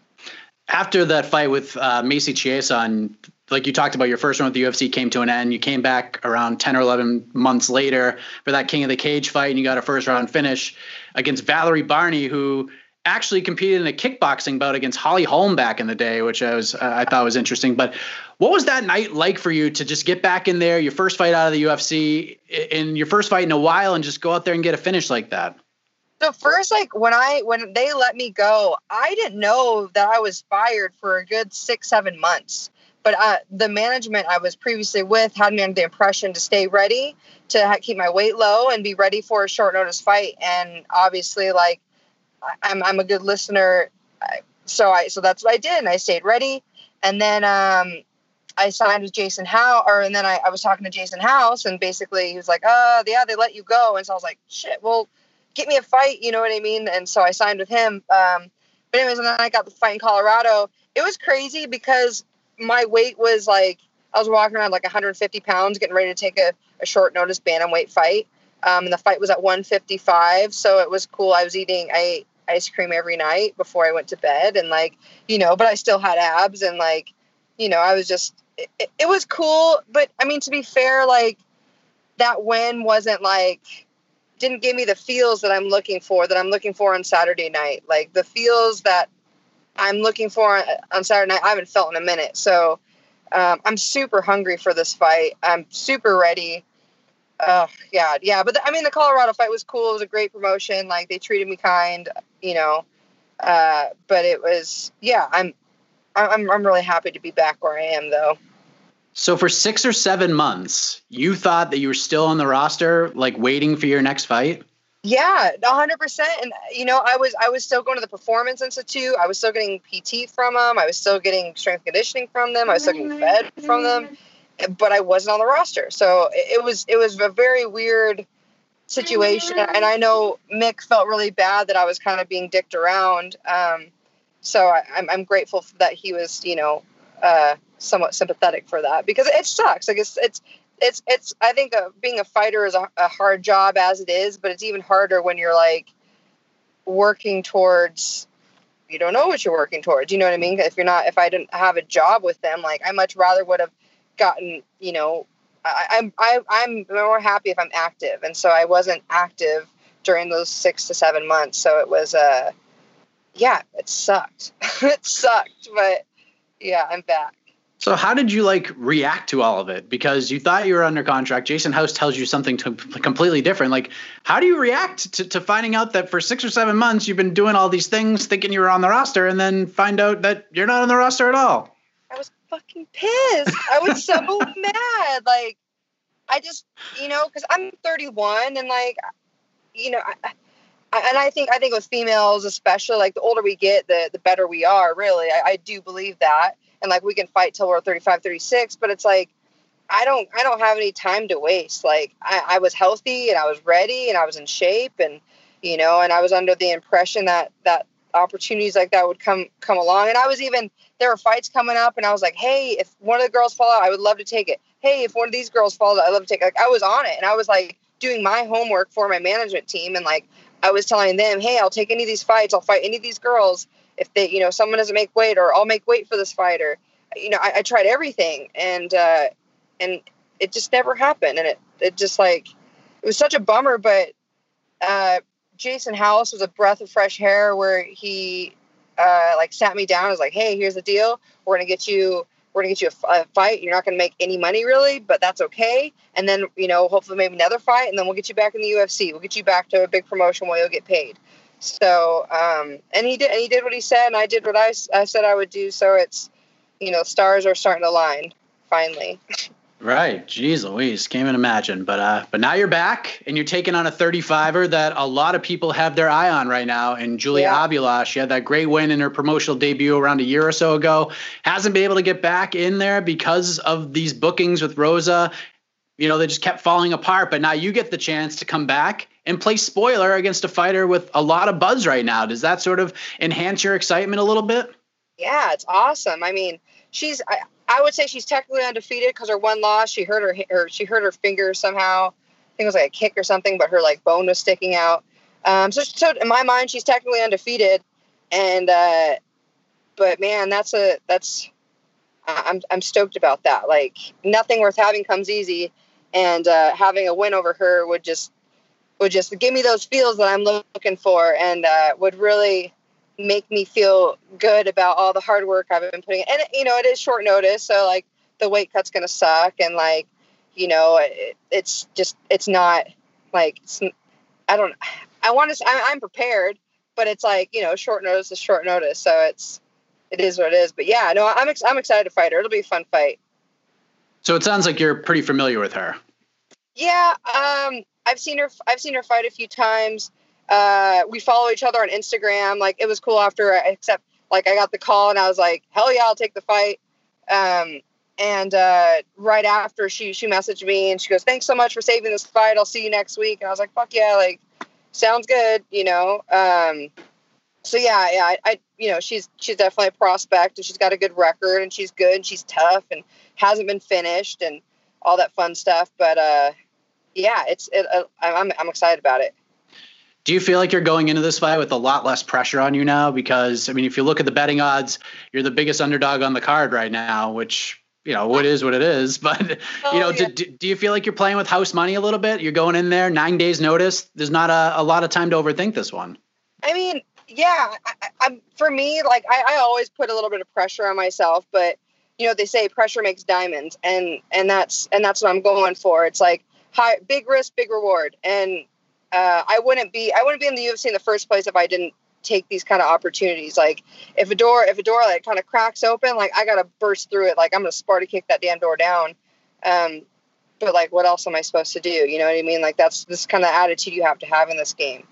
S5: After that fight with Macy Chiasson, like you talked about, your first run with the UFC came to an end. You came back around 10 or 11 months later for that King of the Cage fight, and you got a first round finish against Valerie Barney, who actually competed in a kickboxing bout against Holly Holm back in the day, which I thought was interesting. But what was that night like for you to just get back in there, your first fight out of the UFC, in your first fight in a while, and just go out there and get a finish like that?
S9: So first, like when they let me go, I didn't know that I was fired for a good 6-7 months. But the management I was previously with had me under the impression to stay ready, to keep my weight low and be ready for a short notice fight. And obviously, like I'm a good listener, so that's what I did, and I stayed ready. And then I signed with Jason House, and then I was talking to Jason House, and basically he was like, yeah, they let you go. And so I was like, shit, well, get me a fight, you know what I mean? And so I signed with him. But anyways, and then I got the fight in Colorado. It was crazy because my weight was like, I was walking around like 150 pounds, getting ready to take a short notice bantamweight fight. And the fight was at 155. So it was cool. I ate ice cream every night before I went to bed, and like, but I still had abs, and like, I was just, it was cool. But I mean, to be fair, like that win wasn't like, didn't give me the feels that I'm looking for on Saturday night. Like the feels that I'm looking for on Saturday night, I haven't felt in a minute. So I'm super hungry for this fight. I'm super ready. Oh, yeah. But the Colorado fight was cool. It was a great promotion. Like, they treated me kind, but it was, I'm really happy to be back where I am, though.
S5: So for 6 or 7 months, you thought that you were still on the roster, like waiting for your next fight?
S9: Yeah, 100%. And, I was still going to the Performance Institute. I was still getting PT from them. I was still getting strength conditioning from them. I was still getting fed from them, but I wasn't on the roster. So it was a very weird situation. And I know Mick felt really bad that I was kind of being dicked around. So I'm grateful that he was, somewhat sympathetic for that, because it sucks. Like it's I think being a fighter is a hard job as it is, but it's even harder when you're like working towards, you don't know what you're working towards. You know what I mean? If I didn't have a job with them, like I much rather would have gotten, I'm more happy if I'm active. And so I wasn't active during those 6 to 7 months. So it was, it sucked. It sucked, but yeah, I'm back.
S5: So how did you react to all of it? Because you thought you were under contract. Jason House tells you something completely different. Like, how do you react to finding out that for 6 or 7 months you've been doing all these things thinking you were on the roster, and then find out that you're not on the roster at all?
S9: I was fucking pissed. I was so mad. Like, I just, because I'm 31 and I think with females especially, like the older we get, the better we are, really. I do believe that. And like, we can fight till we're 35, 36, but it's like, I don't have any time to waste. Like I was healthy and I was ready and I was in shape and, and I was under the impression that opportunities like that would come along. And there were fights coming up and I was like, hey, if one of the girls fall out, I would love to take it. Hey, if one of these girls falls out, I'd love to take it. Like, I was on it and I was like doing my homework for my management team. And like, I was telling them, hey, I'll take any of these fights. I'll fight any of these girls. If they, someone doesn't make weight, or I'll make weight for this fighter. I tried everything and it just never happened. And it just it was such a bummer, but Jason House was a breath of fresh air where he sat me down and was like, hey, here's the deal. We're going to get you a fight. You're not going to make any money really, but that's okay. And then, hopefully maybe another fight, and then we'll get you back in the UFC. We'll get you back to a big promotion where you'll get paid. So, and he did what he said, and I did what I said I would do. So it's, stars are starting to align finally.
S5: Right. Jeez Louise. Can't even imagine. But now you're back and you're taking on a 35er that a lot of people have their eye on right now. And Julia Avila, she had that great win in her promotional debut around a year or so ago. Hasn't been able to get back in there because of these bookings with Rosa. They just kept falling apart. But now you get the chance to come back and play spoiler against a fighter with a lot of buzz right now. Does that sort of enhance your excitement a little bit? Yeah,
S9: it's awesome. I mean, I would say she's technically undefeated because her one loss, she hurt her finger somehow. I think it was like a kick or something, but her bone was sticking out. So in my mind, she's technically undefeated. And but man, I'm stoked about that. Like, nothing worth having comes easy, and having a win over her would just give me those feels that I'm looking for, and would really make me feel good about all the hard work I've been putting in. And, it is short notice. So like the weight cut's going to suck. And it's not like, I'm prepared, but it's short notice is short notice. So it is what it is. But yeah, no, I'm excited to fight her. It'll be a fun fight.
S5: So it sounds like you're pretty familiar with her.
S9: Yeah. I've seen her fight a few times. We follow each other on Instagram. Like, it was cool except I got the call and I was like, hell yeah, I'll take the fight. And right after she messaged me and she goes, thanks so much for saving this fight. I'll see you next week. And I was like, fuck yeah. Sounds good. So yeah, she's definitely a prospect, and she's got a good record, and she's good, and she's tough, and hasn't been finished, and all that fun stuff. But yeah, I'm excited about it.
S5: Do you feel like you're going into this fight with a lot less pressure on you now? Because, I mean, if you look at the betting odds, you're the biggest underdog on the card right now, which, what is what it is. But, do you feel like you're playing with house money a little bit? You're going in there, 9 days notice. There's not a lot of time to overthink this one.
S9: I mean, yeah, for me, I always put a little bit of pressure on myself, but, they say pressure makes diamonds, and that's what I'm going for. It's like, big risk, big reward. And I wouldn't be in the UFC in the first place if I didn't take these kind of opportunities. Like if a door like kind of cracks open, like I gotta burst through it. Like I'm gonna Sparta kick that damn door down. But like, what else am I supposed to do? You know what I mean? Like that's this kind of attitude you have to have in this game.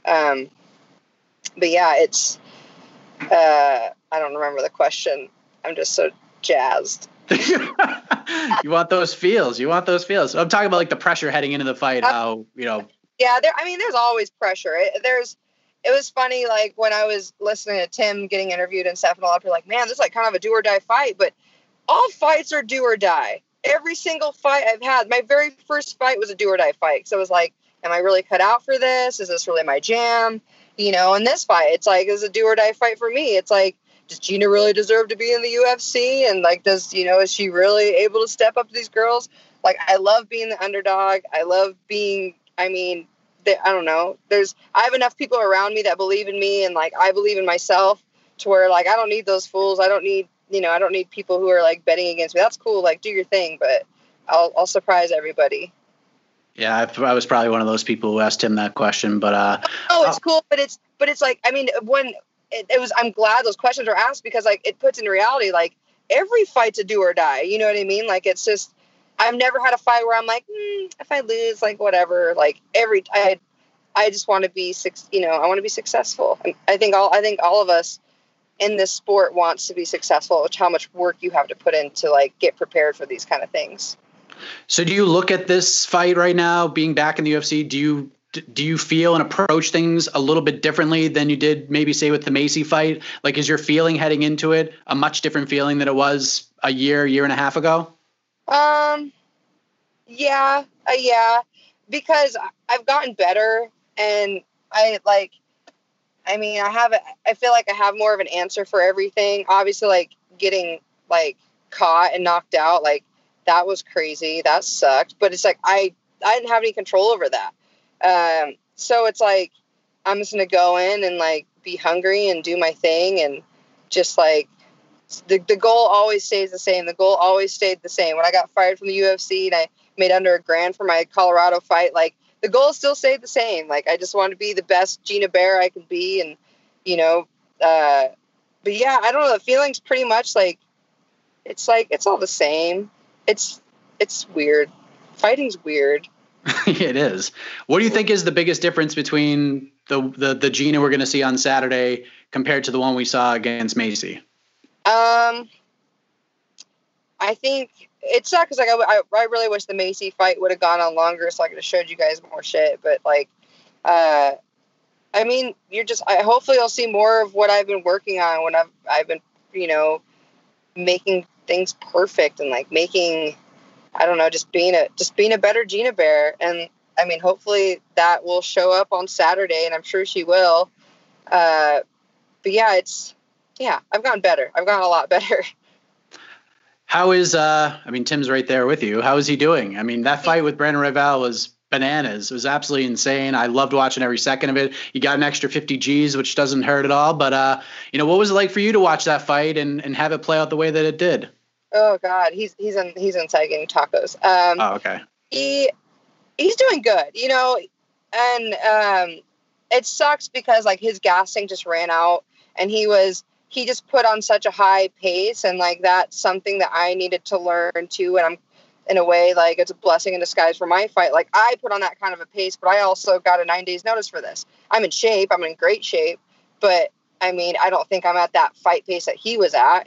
S9: But yeah, it's, I don't remember the question. I'm just so jazzed.
S5: You want those feels. I'm talking about like the pressure heading into the fight, how, you know.
S9: Yeah, there's always pressure. It was funny, like when I was listening to Tim getting interviewed and stuff, and a lot of people were like, man, this is like kind of a do or die fight, but all fights are do or die. Every single fight I've had, my very first fight was a do or die fight. So it was like, am I really cut out for this? Is this really my jam? You know, in this fight, it's like, it's a do or die fight for me. It's like, does Gina really deserve to be in the UFC? And like, is she really able to step up to these girls? Like, I love being the underdog. I love being, I don't know. I have enough people around me that believe in me, and like, I believe in myself to where like, I don't need those fools. I don't need people who are like betting against me. That's cool. Like, do your thing, but I'll surprise everybody.
S5: Yeah, I was probably one of those people who asked him that question, but
S9: it's cool, but it's like, I mean, when it was, I'm glad those questions are asked, because like it puts in reality, like every fight's a do or die. You know what I mean? Like, it's just, I've never had a fight where I'm like, if I lose, like whatever. Like I just want to be I want to be successful. And I think all of us in this sport wants to be successful, which how much work you have to put in to like get prepared for these kind of things.
S5: So do you look at this fight right now, being back in the UFC, do you feel and approach things a little bit differently than you did maybe say with the Macy fight? Like, is your feeling heading into it a much different feeling than it was a year and a half ago?
S9: Yeah, because I've gotten better, and I feel like I have more of an answer for everything. Obviously, like getting like caught and knocked out, like that was crazy. That sucked. But it's like, I didn't have any control over that. So it's like, I'm just going to go in and like be hungry and do my thing. And just like, the goal always stays the same. The goal always stayed the same. When I got fired from the UFC and I made under $1,000 for my Colorado fight, like the goal still stayed the same. Like, I just want to be the best Gina Bear I can be. And, but yeah, I don't know. The feeling's pretty much like, it's all the same. It's weird. Fighting's weird.
S5: It is. What do you think is the biggest difference between the Gina we're going to see on Saturday compared to the one we saw against Macy?
S9: I think it sucks because like I really wish the Macy fight would have gone on longer so I could have showed you guys more shit. But like, I mean, hopefully you'll see more of what I've been working on when I've been making things perfect and like making, I don't know, just being a better Gina Bear. And I mean, hopefully that will show up on Saturday, and I'm sure she will. But yeah, I've gotten better. I've gotten a lot better.
S5: How is, Tim's right there with you. How is he doing? I mean, that fight with Brandon Royval was bananas. It was absolutely insane. I loved watching every second of it. You got an extra 50 G's, which doesn't hurt at all. But, what was it like for you to watch that fight and have it play out the way that it did?
S9: Oh God, he's inside getting tacos.
S5: Okay.
S9: He's doing good, and it sucks because like his gas tank just ran out, and he just put on such a high pace, and like that's something that I needed to learn too. And I'm, in a way, like it's a blessing in disguise for my fight. Like I put on that kind of a pace, but I also got a 9 days notice for this. I'm in shape. I'm in great shape, but I mean, I don't think I'm at that fight pace that he was at,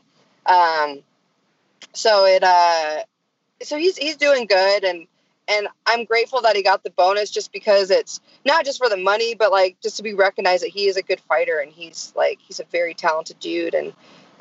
S9: So he's doing good, and I'm grateful that he got the bonus, just because it's not just for the money, but like just to be recognized that he is a good fighter, and he's a very talented dude, and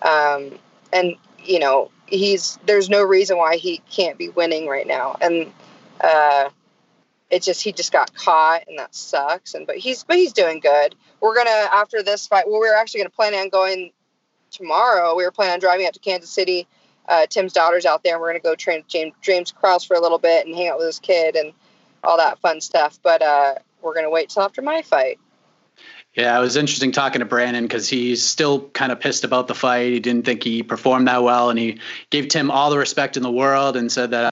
S9: there's no reason why he can't be winning right now. And he just got caught, and that sucks. But he's doing good. We're gonna, after this fight, we were actually gonna plan on going tomorrow. We were planning on driving out to Kansas City. Tim's daughter's out there, and we're going to go train James Krause for a little bit and hang out with his kid and all that fun stuff. But we're going to wait till after my fight.
S5: Yeah, it was interesting talking to Brandon because he's still kind of pissed about the fight. He didn't think he performed that well, and he gave Tim all the respect in the world and said that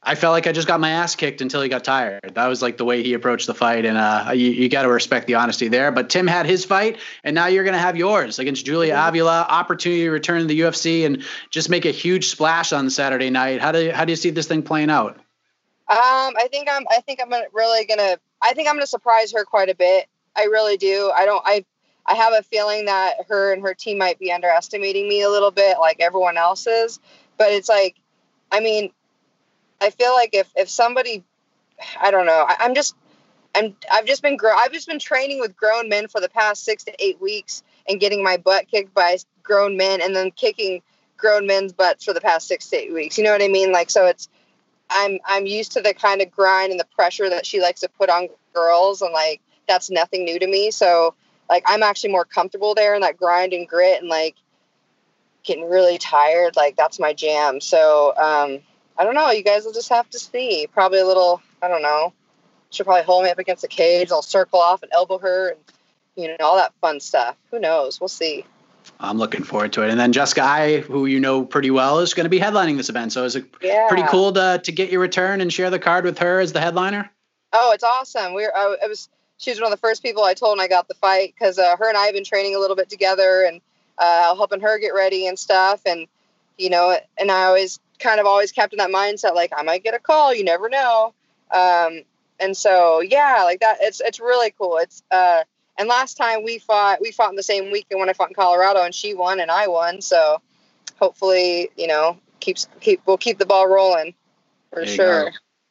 S5: I felt like I just got my ass kicked until he got tired. That was like the way he approached the fight. And you got to respect the honesty there. But Tim had his fight, and now you're going to have yours against Julia Avila. Opportunity to return to the UFC and just make a huge splash on Saturday night. How do you see this thing playing out?
S9: I think I'm gonna surprise her quite a bit. I really do. I have a feeling that her and her team might be underestimating me a little bit, like everyone else is. But it's like, I mean, I feel like if somebody, I don't know, I've just been training with grown men for the past 6 to 8 weeks and getting my butt kicked by grown men and then kicking grown men's butts for the past 6 to 8 weeks. You know what I mean? Like, so I'm used to the kind of grind and the pressure that she likes to put on girls, and like, that's nothing new to me. So like, I'm actually more comfortable there in that grind and grit and like getting really tired. Like, that's my jam. So, I don't know. You guys will just have to see. Probably a little, I don't know. She'll probably hold me up against the cage. I'll circle off and elbow her and, you know, all that fun stuff. Who knows? We'll see.
S5: I'm looking forward to it. And then Jessica, who you know pretty well, is going to be headlining this event. So is it pretty cool to get your return and share the card with her as the headliner? Oh,
S9: it's awesome. She was one of the first people I told when I got the fight, because her and I have been training a little bit together and helping her get ready and stuff. And, you know, and I always kept in that mindset, like, I might get a call, you never know. And so, yeah, like that, it's really cool. And last time we fought in the same weekend when I fought in Colorado, and she won and I won. So hopefully, you know, we'll keep the ball rolling for sure.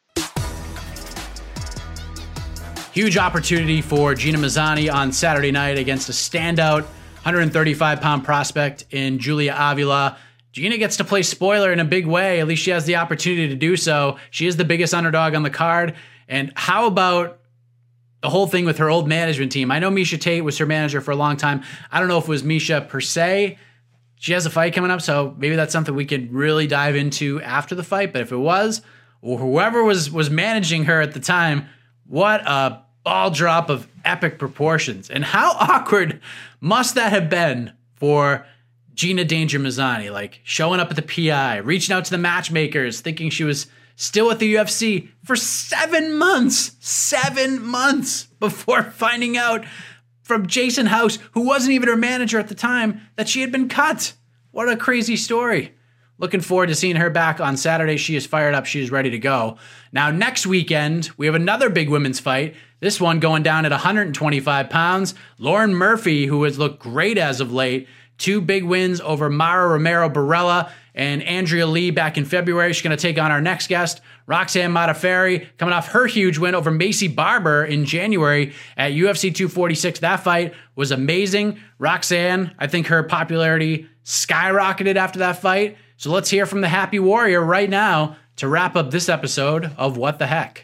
S5: Huge opportunity for Gina Mazany on Saturday night against a standout 135-pound prospect in Julia Avila. Gina gets to play spoiler in a big way. At least she has the opportunity to do so. She is the biggest underdog on the card. And how about the whole thing with her old management team? I know Miesha Tate was her manager for a long time. I don't know if it was Miesha per se. She has a fight coming up, so maybe that's something we could really dive into after the fight. But if it was, or whoever was managing her at the time, what a ball drop of epic proportions. And how awkward must that have been for Gina Danger Mazany, like showing up at the PI, reaching out to the matchmakers, thinking she was still at the UFC for 7 months before finding out from Jason House, who wasn't even her manager at the time, that she had been cut. What a crazy story. Looking forward to seeing her back on Saturday. She is fired up. She is ready to go. Now, next weekend, we have another big women's fight. This one going down at 125 pounds. Lauren Murphy, who has looked great as of late. 2 big wins over Mara Romero Barella and Andrea Lee back in February. She's going to take on our next guest, Roxanne Modafferi, coming off her huge win over Macy Barber in January at UFC 246. That fight was amazing. Roxanne, I think her popularity skyrocketed after that fight. So let's hear from the Happy Warrior right now to wrap up this episode of What the Heck.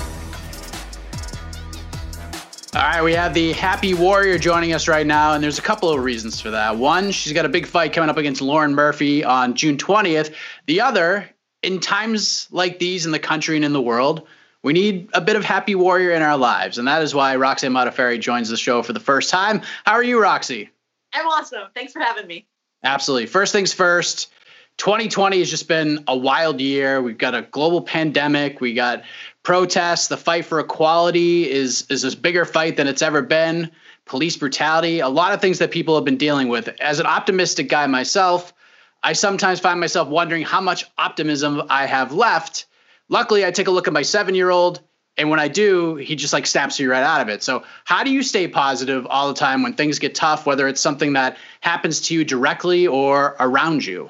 S5: All right, we have the Happy Warrior joining us right now, and there's a couple of reasons for that. One, she's got a big fight coming up against Lauren Murphy on June 20th. The other, in times like these in the country and in the world, we need a bit of Happy Warrior in our lives, and that is why Roxanne Modafferi joins the show for the first time. How are you, Roxy?
S10: I'm awesome. Thanks for having me.
S5: Absolutely. First things first, 2020 has just been a wild year. We've got a global pandemic. We got protests. The fight for equality is a bigger fight than it's ever been. Police brutality, a lot of things that people have been dealing with. As an optimistic guy myself, I sometimes find myself wondering how much optimism I have left. Luckily, I take a look at my 7-year-old, and when I do, he just like snaps me right out of it. So how do you stay positive all the time when things get tough, whether it's something that happens to you directly or around you?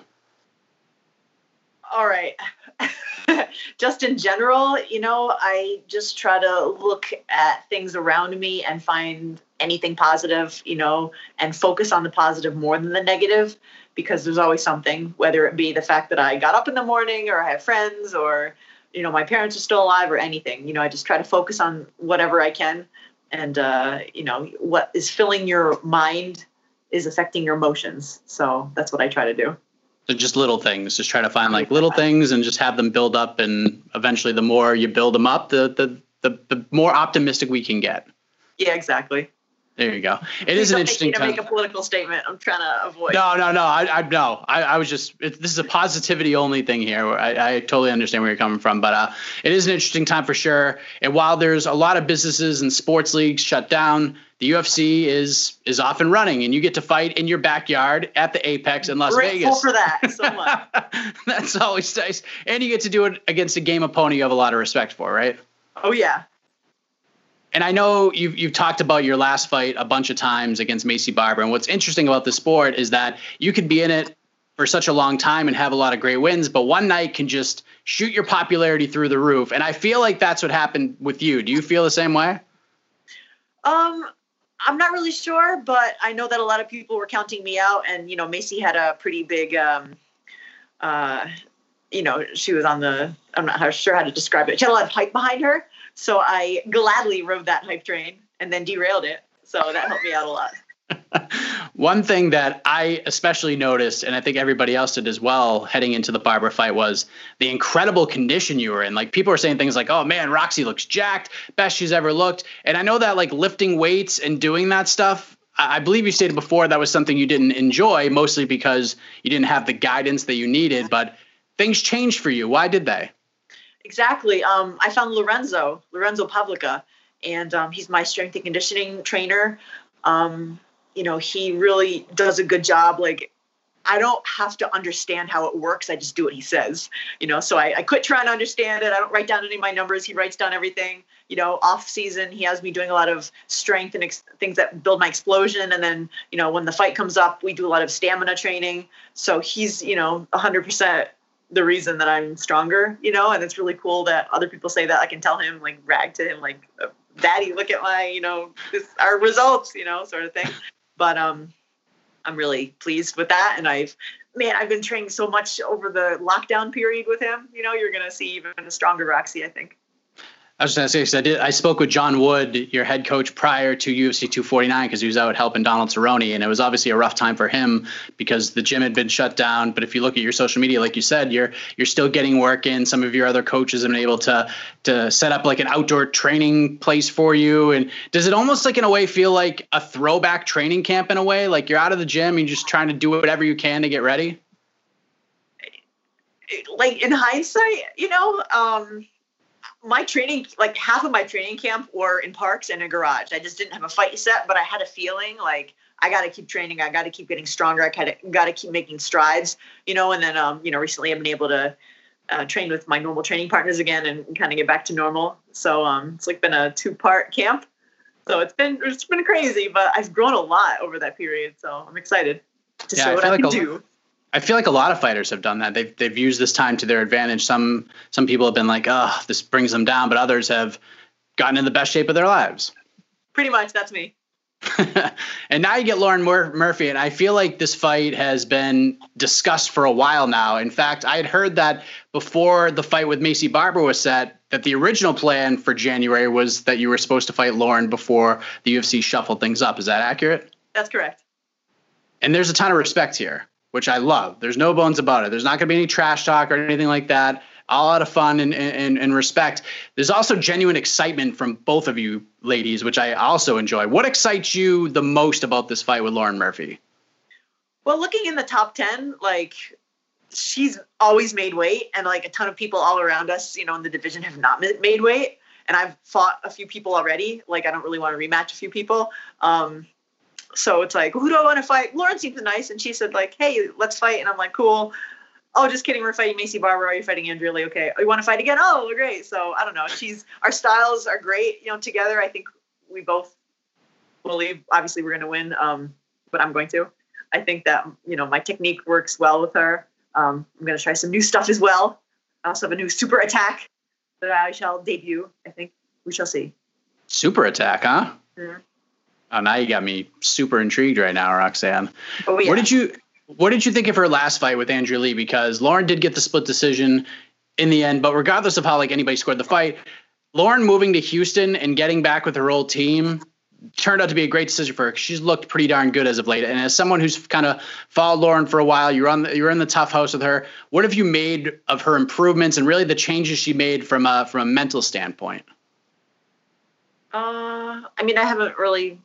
S10: All right. Just in general, you know, I just try to look at things around me and find anything positive, you know, and focus on the positive more than the negative, because there's always something, whether it be the fact that I got up in the morning or I have friends or, you know, my parents are still alive or anything. You know, I just try to focus on whatever I can. And, you know, what is filling your mind is affecting your emotions. So that's what I try to do.
S5: So just little things, just try to find like little things and just have them build up. And eventually the more you build them up, the more optimistic we can get.
S10: Yeah, exactly.
S5: There you go. It
S10: Please
S5: is an
S10: don't
S5: interesting
S10: make me to
S5: time.
S10: make a political statement. I'm trying to avoid.
S5: No. I was just, this is a positivity only thing here. I totally understand where you're coming from, but it is an interesting time for sure. And while there's a lot of businesses and sports leagues shut down, the UFC is off and running, and you get to fight in your backyard at the Apex in Las
S10: Grateful
S5: Vegas.
S10: for that so much.
S5: That's always nice. And you get to do it against a game opponent you have a lot of respect for, right?
S10: Oh, yeah.
S5: And I know you've talked about your last fight a bunch of times against Maycee Barber. And what's interesting about the sport is that you could be in it for such a long time and have a lot of great wins, but one night can just shoot your popularity through the roof. And I feel like that's what happened with you. Do you feel the same way?
S10: I'm not really sure, but I know that a lot of people were counting me out. And, Maycee had a pretty big, she was on the, I'm not sure how to describe it. She had a lot of hype behind her. So I gladly rode that hype train and then derailed it. So that helped me out a lot.
S5: One thing that I especially noticed, and I think everybody else did as well, heading into the Barber fight, was the incredible condition you were in. Like, people are saying things like, oh man, Roxy looks jacked, best she's ever looked. And I know that, like, lifting weights and doing that stuff, I believe you stated before that was something you didn't enjoy, mostly because you didn't have the guidance that you needed, but things changed for you. Why did they?
S10: Exactly. I found Lorenzo Pavlica, and he's my strength and conditioning trainer. He really does a good job. Like, I don't have to understand how it works. I just do what he says, so I quit trying to understand it. I don't write down any of my numbers. He writes down everything. Off season, he has me doing a lot of strength and things that build my explosion. And then, when the fight comes up, we do a lot of stamina training. So he's, 100% the reason that I'm stronger, and it's really cool that other people say that. I can tell him, like, brag to him, like, Daddy, look at my, our results, sort of thing. But I'm really pleased with that. And I've been training so much over the lockdown period with him. You're going to see even a stronger Roxy, I think.
S5: I was going to say, I spoke with John Wood, your head coach, prior to UFC 249, because he was out helping Donald Cerrone, and it was obviously a rough time for him because the gym had been shut down. But if you look at your social media, like you said, you're still getting work in. Some of your other coaches have been able to set up like an outdoor training place for you. And does it almost, like, in a way, feel like a throwback training camp in a way? Like, you're out of the gym and you're just trying to do whatever you can to get ready?
S10: Like, in hindsight, my training, like, half of my training camp were in parks and a garage. I just didn't have a fight set, but I had a feeling like I got to keep training. I got to keep getting stronger. I got to keep making strides, and then, recently I've been able to train with my normal training partners again and kind of get back to normal. So it's like been a 2-part camp. So it's been crazy, but I've grown a lot over that period. So I'm excited to show what I can do.
S5: I feel like a lot of fighters have done that. They've used this time to their advantage. Some people have been like, oh, this brings them down, but others have gotten in the best shape of their lives.
S10: Pretty much, that's me.
S5: And now you get Lauren Murphy, and I feel like this fight has been discussed for a while now. In fact, I had heard that before the fight with Maycee Barber was set, that the original plan for January was that you were supposed to fight Lauren before the UFC shuffled things up. Is that accurate?
S10: That's correct.
S5: And there's a ton of respect here, which I love. There's no bones about it. There's not going to be any trash talk or anything like that. All out of fun and respect. There's also genuine excitement from both of you ladies, which I also enjoy. What excites you the most about this fight with Lauren Murphy?
S10: Well, looking in the top 10, like, she's always made weight, and like a ton of people all around us, in the division have not made weight. And I've fought a few people already. Like, I don't really want to rematch a few people. So it's like, who do I want to fight? Lauren seems nice. And she said, like, hey, let's fight. And I'm like, cool. Oh, just kidding. We're fighting Maycee Barber. Are you fighting Andrea Lee? Okay. Oh, you want to fight again? Oh, great. So I don't know. Our styles are great, together. I think we both believe, obviously, we're going to win. But I'm going to. I think that, my technique works well with her. I'm going to try some new stuff as well. I also have a new super attack that I shall debut. I think we shall see.
S5: Super attack, huh?
S10: Mm-hmm.
S5: Oh, now you got me super intrigued right now, Roxanne.
S10: Oh, yeah.
S5: What did you think of her last fight with Andrea Lee? Because Lauren did get the split decision in the end, but regardless of how anybody scored the fight, Lauren moving to Houston and getting back with her old team turned out to be a great decision for her. She's looked pretty darn good as of late. And as someone who's kind of followed Lauren for a while, you're in the tough house with her. What have you made of her improvements and really the changes she made from a mental standpoint?
S10: I haven't really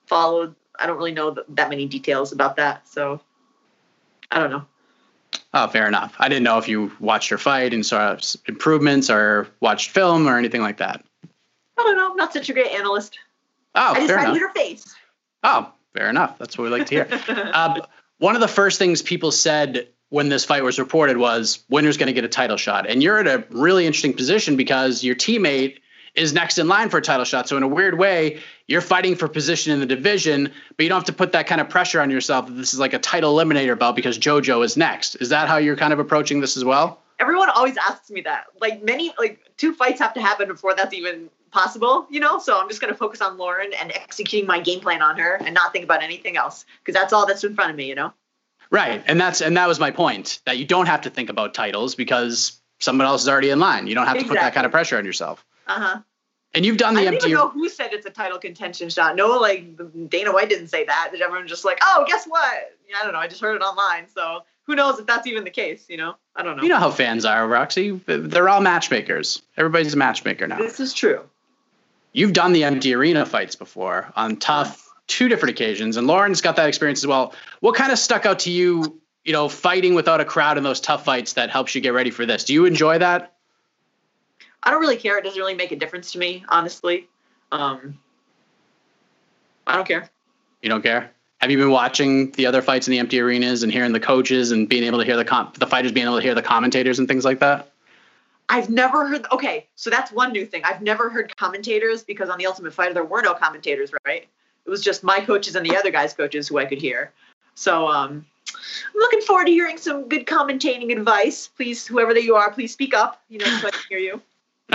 S10: followed. I don't really know that many details about that. So I don't know.
S5: Oh, fair enough. I didn't know if you watched her fight and saw improvements or watched film or anything like that.
S10: I don't know. I'm not such a great analyst.
S5: Oh,
S10: I just
S5: fair
S10: tried to
S5: enough.
S10: hit her face.
S5: Oh, fair enough. That's what we like to hear. One of the first things people said when this fight was reported was winner's going to get a title shot. And you're in a really interesting position because your teammate is next in line for a title shot. So in a weird way, you're fighting for position in the division, but you don't have to put that kind of pressure on yourself that this is like a title eliminator bout because JoJo is next. Is that how you're kind of approaching this as well?
S10: Everyone always asks me that. Like 2 fights have to happen before that's even possible, So I'm just going to focus on Lauren and executing my game plan on her and not think about anything else because that's all that's in front of me,
S5: Right. And that was my point, that you don't have to think about titles because someone else is already in line. You don't have to put that kind of pressure on yourself.
S10: Uh-huh.
S5: And you've done the
S10: I don't
S5: empty.
S10: even know who said it's a title contention shot. No, Dana White didn't say that. Everyone just like, oh, guess what? I don't know. I just heard it online. So who knows if that's even the case, I don't know.
S5: You know how fans are, Roxy. They're all matchmakers. Everybody's a matchmaker now.
S10: This is true.
S5: You've done the empty arena fights before on tough 2 different occasions, and Lauren's got that experience as well. What kind of stuck out to you, fighting without a crowd in those tough fights that helps you get ready for this? Do you enjoy that?
S10: I don't really care. It doesn't really make a difference to me, honestly. I don't care.
S5: You don't care? Have you been watching the other fights in the empty arenas and hearing the coaches and being able to hear the fighters being able to hear the commentators and things like that?
S10: I've never heard. Okay, so that's one new thing. I've never heard commentators because on The Ultimate Fighter there were no commentators, right? It was just my coaches and the other guys' coaches who I could hear. So I'm looking forward to hearing some good commentating advice. Please, whoever that you are, please speak up. So I can hear you.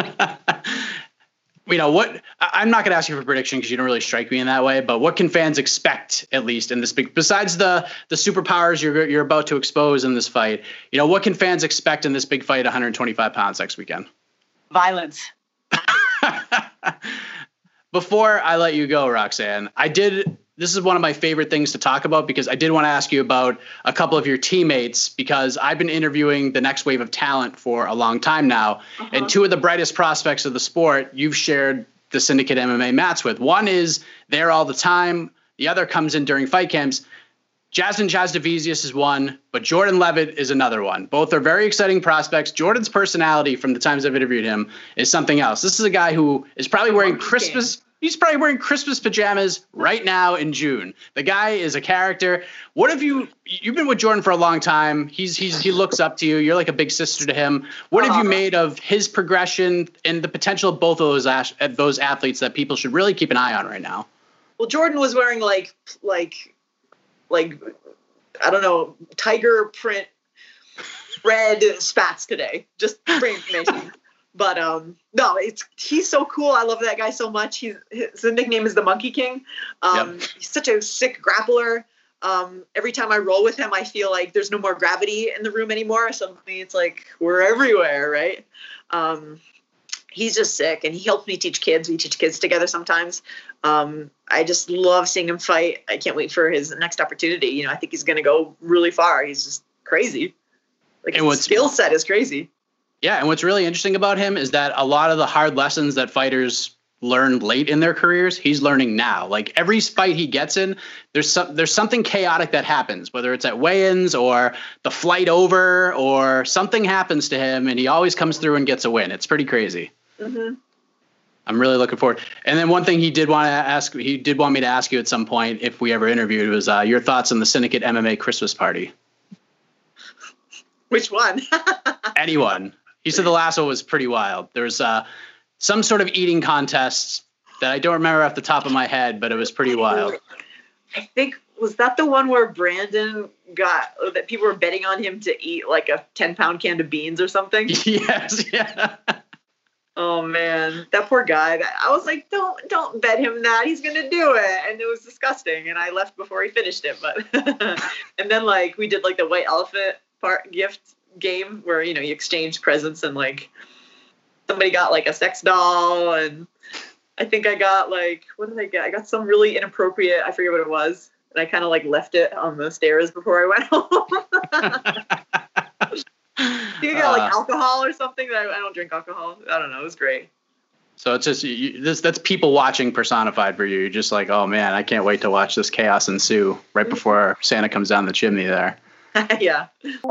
S5: What I'm not going to ask you for a prediction because you don't really strike me in that way, but what can fans expect at least in this big, besides the superpowers you're about to expose in this fight, what can fans expect in this big fight, 125 pounds next weekend?
S10: Violence.
S5: Before I let you go, Roxanne, this is one of my favorite things to talk about because I did want to ask you about a couple of your teammates because I've been interviewing the next wave of talent for a long time now. Uh-huh. And 2 of the brightest prospects of the sport you've shared the Syndicate MMA mats with. One is there all the time. The other comes in during fight camps. Jasmine Jasudavicius is one, but Jordan Levitt is another one. Both are very exciting prospects. Jordan's personality from the times I've interviewed him is something else. This is a guy who is probably wearing Christmas. He's probably wearing Christmas pajamas right now in June. The guy is a character. What have you've been with Jordan for a long time. He looks up to you. You're like a big sister to him. What have you made of his progression and the potential of both of those athletes that people should really keep an eye on right now?
S10: Well, Jordan was wearing like I don't know, tiger print red spats today, just for information. But no, he's so cool. I love that guy so much. His nickname is the Monkey King. He's such a sick grappler. Every time I roll with him, I feel like there's no more gravity in the room anymore. Suddenly it's like we're everywhere, right? He's just sick, and he helps me teach kids. We teach kids together sometimes. I just love seeing him fight. I can't wait for his next opportunity. I think he's going to go really far. He's just crazy. His skill set is crazy.
S5: Yeah, and what's really interesting about him is that a lot of the hard lessons that fighters learn late in their careers, he's learning now. Like every fight he gets in, there's something chaotic that happens, whether it's at weigh-ins or the flight over or something happens to him, and he always comes through and gets a win. It's pretty crazy.
S10: Mm-hmm.
S5: I'm really looking forward. And then one thing he did want me to ask you at some point if we ever interviewed was your thoughts on the Syndicate MMA Christmas party.
S10: Which one?
S5: Anyone. He said the last one was pretty wild. There was some sort of eating contest that I don't remember off the top of my head, but it was pretty wild.
S10: I think, was that the one where Brandon that people were betting on him to eat like a 10-pound can of beans or something?
S5: Yes, yeah.
S10: Oh man, that poor guy. I was like, don't bet him that. He's gonna do it, and it was disgusting. And I left before he finished it. But and then we did the white elephant gift game where you exchange presents, and somebody got a sex doll, and I think I got what did I get? I got some really inappropriate. I forget what it was, and I kind of left it on the stairs before I went home. You got alcohol or something. I don't drink alcohol. I don't know. It was great.
S5: So it's just that's people watching personified for you. You're just like, oh man, I can't wait to watch this chaos ensue right before Santa comes down the chimney there.
S10: Yeah.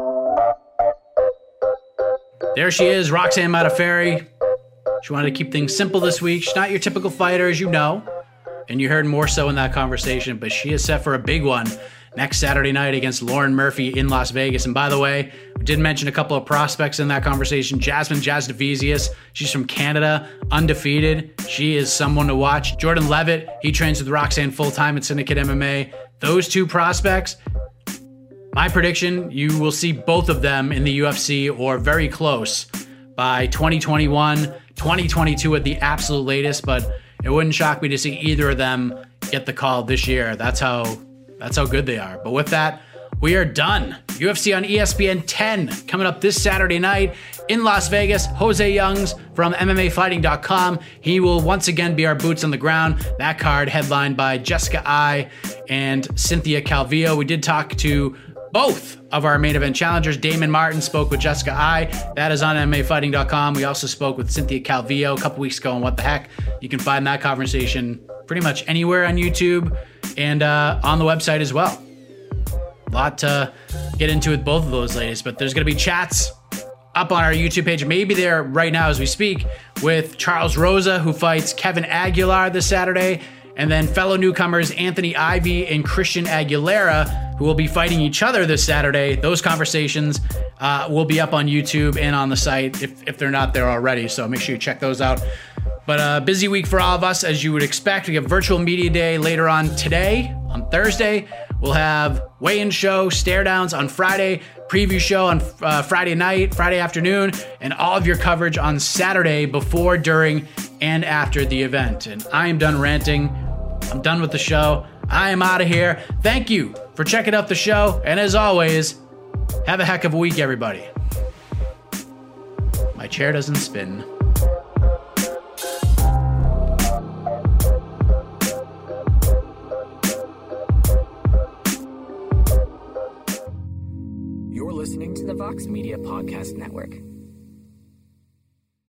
S5: There she is, Roxanne Modafferi. She wanted to keep things simple this week. She's not your typical fighter, as you know, and you heard more so in that conversation, but she is set for a big one next Saturday night against Lauren Murphy in Las Vegas. And by the way, we did mention a couple of prospects in that conversation. Jasmine Jasudavicius, she's from Canada, undefeated. She is someone to watch. Jordan Levitt, he trains with Roxanne full-time at Syndicate MMA. Those two prospects, my prediction, you will see both of them in the UFC or very close by 2021, 2022 at the absolute latest, but it wouldn't shock me to see either of them get the call this year. That's how good they are. But with that, we are done. UFC on ESPN 10 coming up this Saturday night in Las Vegas. Jose Youngs from MMAfighting.com. He will once again be our boots on the ground. That card headlined by Jessica Eye and Cynthia Calvillo. We did talk to both of our main event challengers. Damon Martin spoke with Jessica Eye. That is on MMAfighting.com. We also spoke with Cynthia Calvillo a couple weeks ago on What the Heck. You can find that conversation pretty much anywhere on YouTube and on the website as well. A lot to get into with both of those ladies, but there's going to be chats up on our YouTube page, maybe there right now as we speak, with Charles Rosa, who fights Kevin Aguilar this Saturday, and then fellow newcomers Anthony Ivy and Christian Aguilera, who will be fighting each other this Saturday. Those conversations will be up on YouTube and on the site if they're not there already, so make sure you check those out. But a busy week for all of us, as you would expect. We have virtual media day later on today, on Thursday. We'll have weigh-in show, stare downs on Friday, preview show on Friday night, Friday afternoon, and all of your coverage on Saturday before, during, and after the event. And I am done ranting. I'm done with the show. I am out of here. Thank you for checking out the show. And as always, have a heck of a week, everybody. My chair doesn't spin.
S2: You're listening to the Vox Media Podcast Network.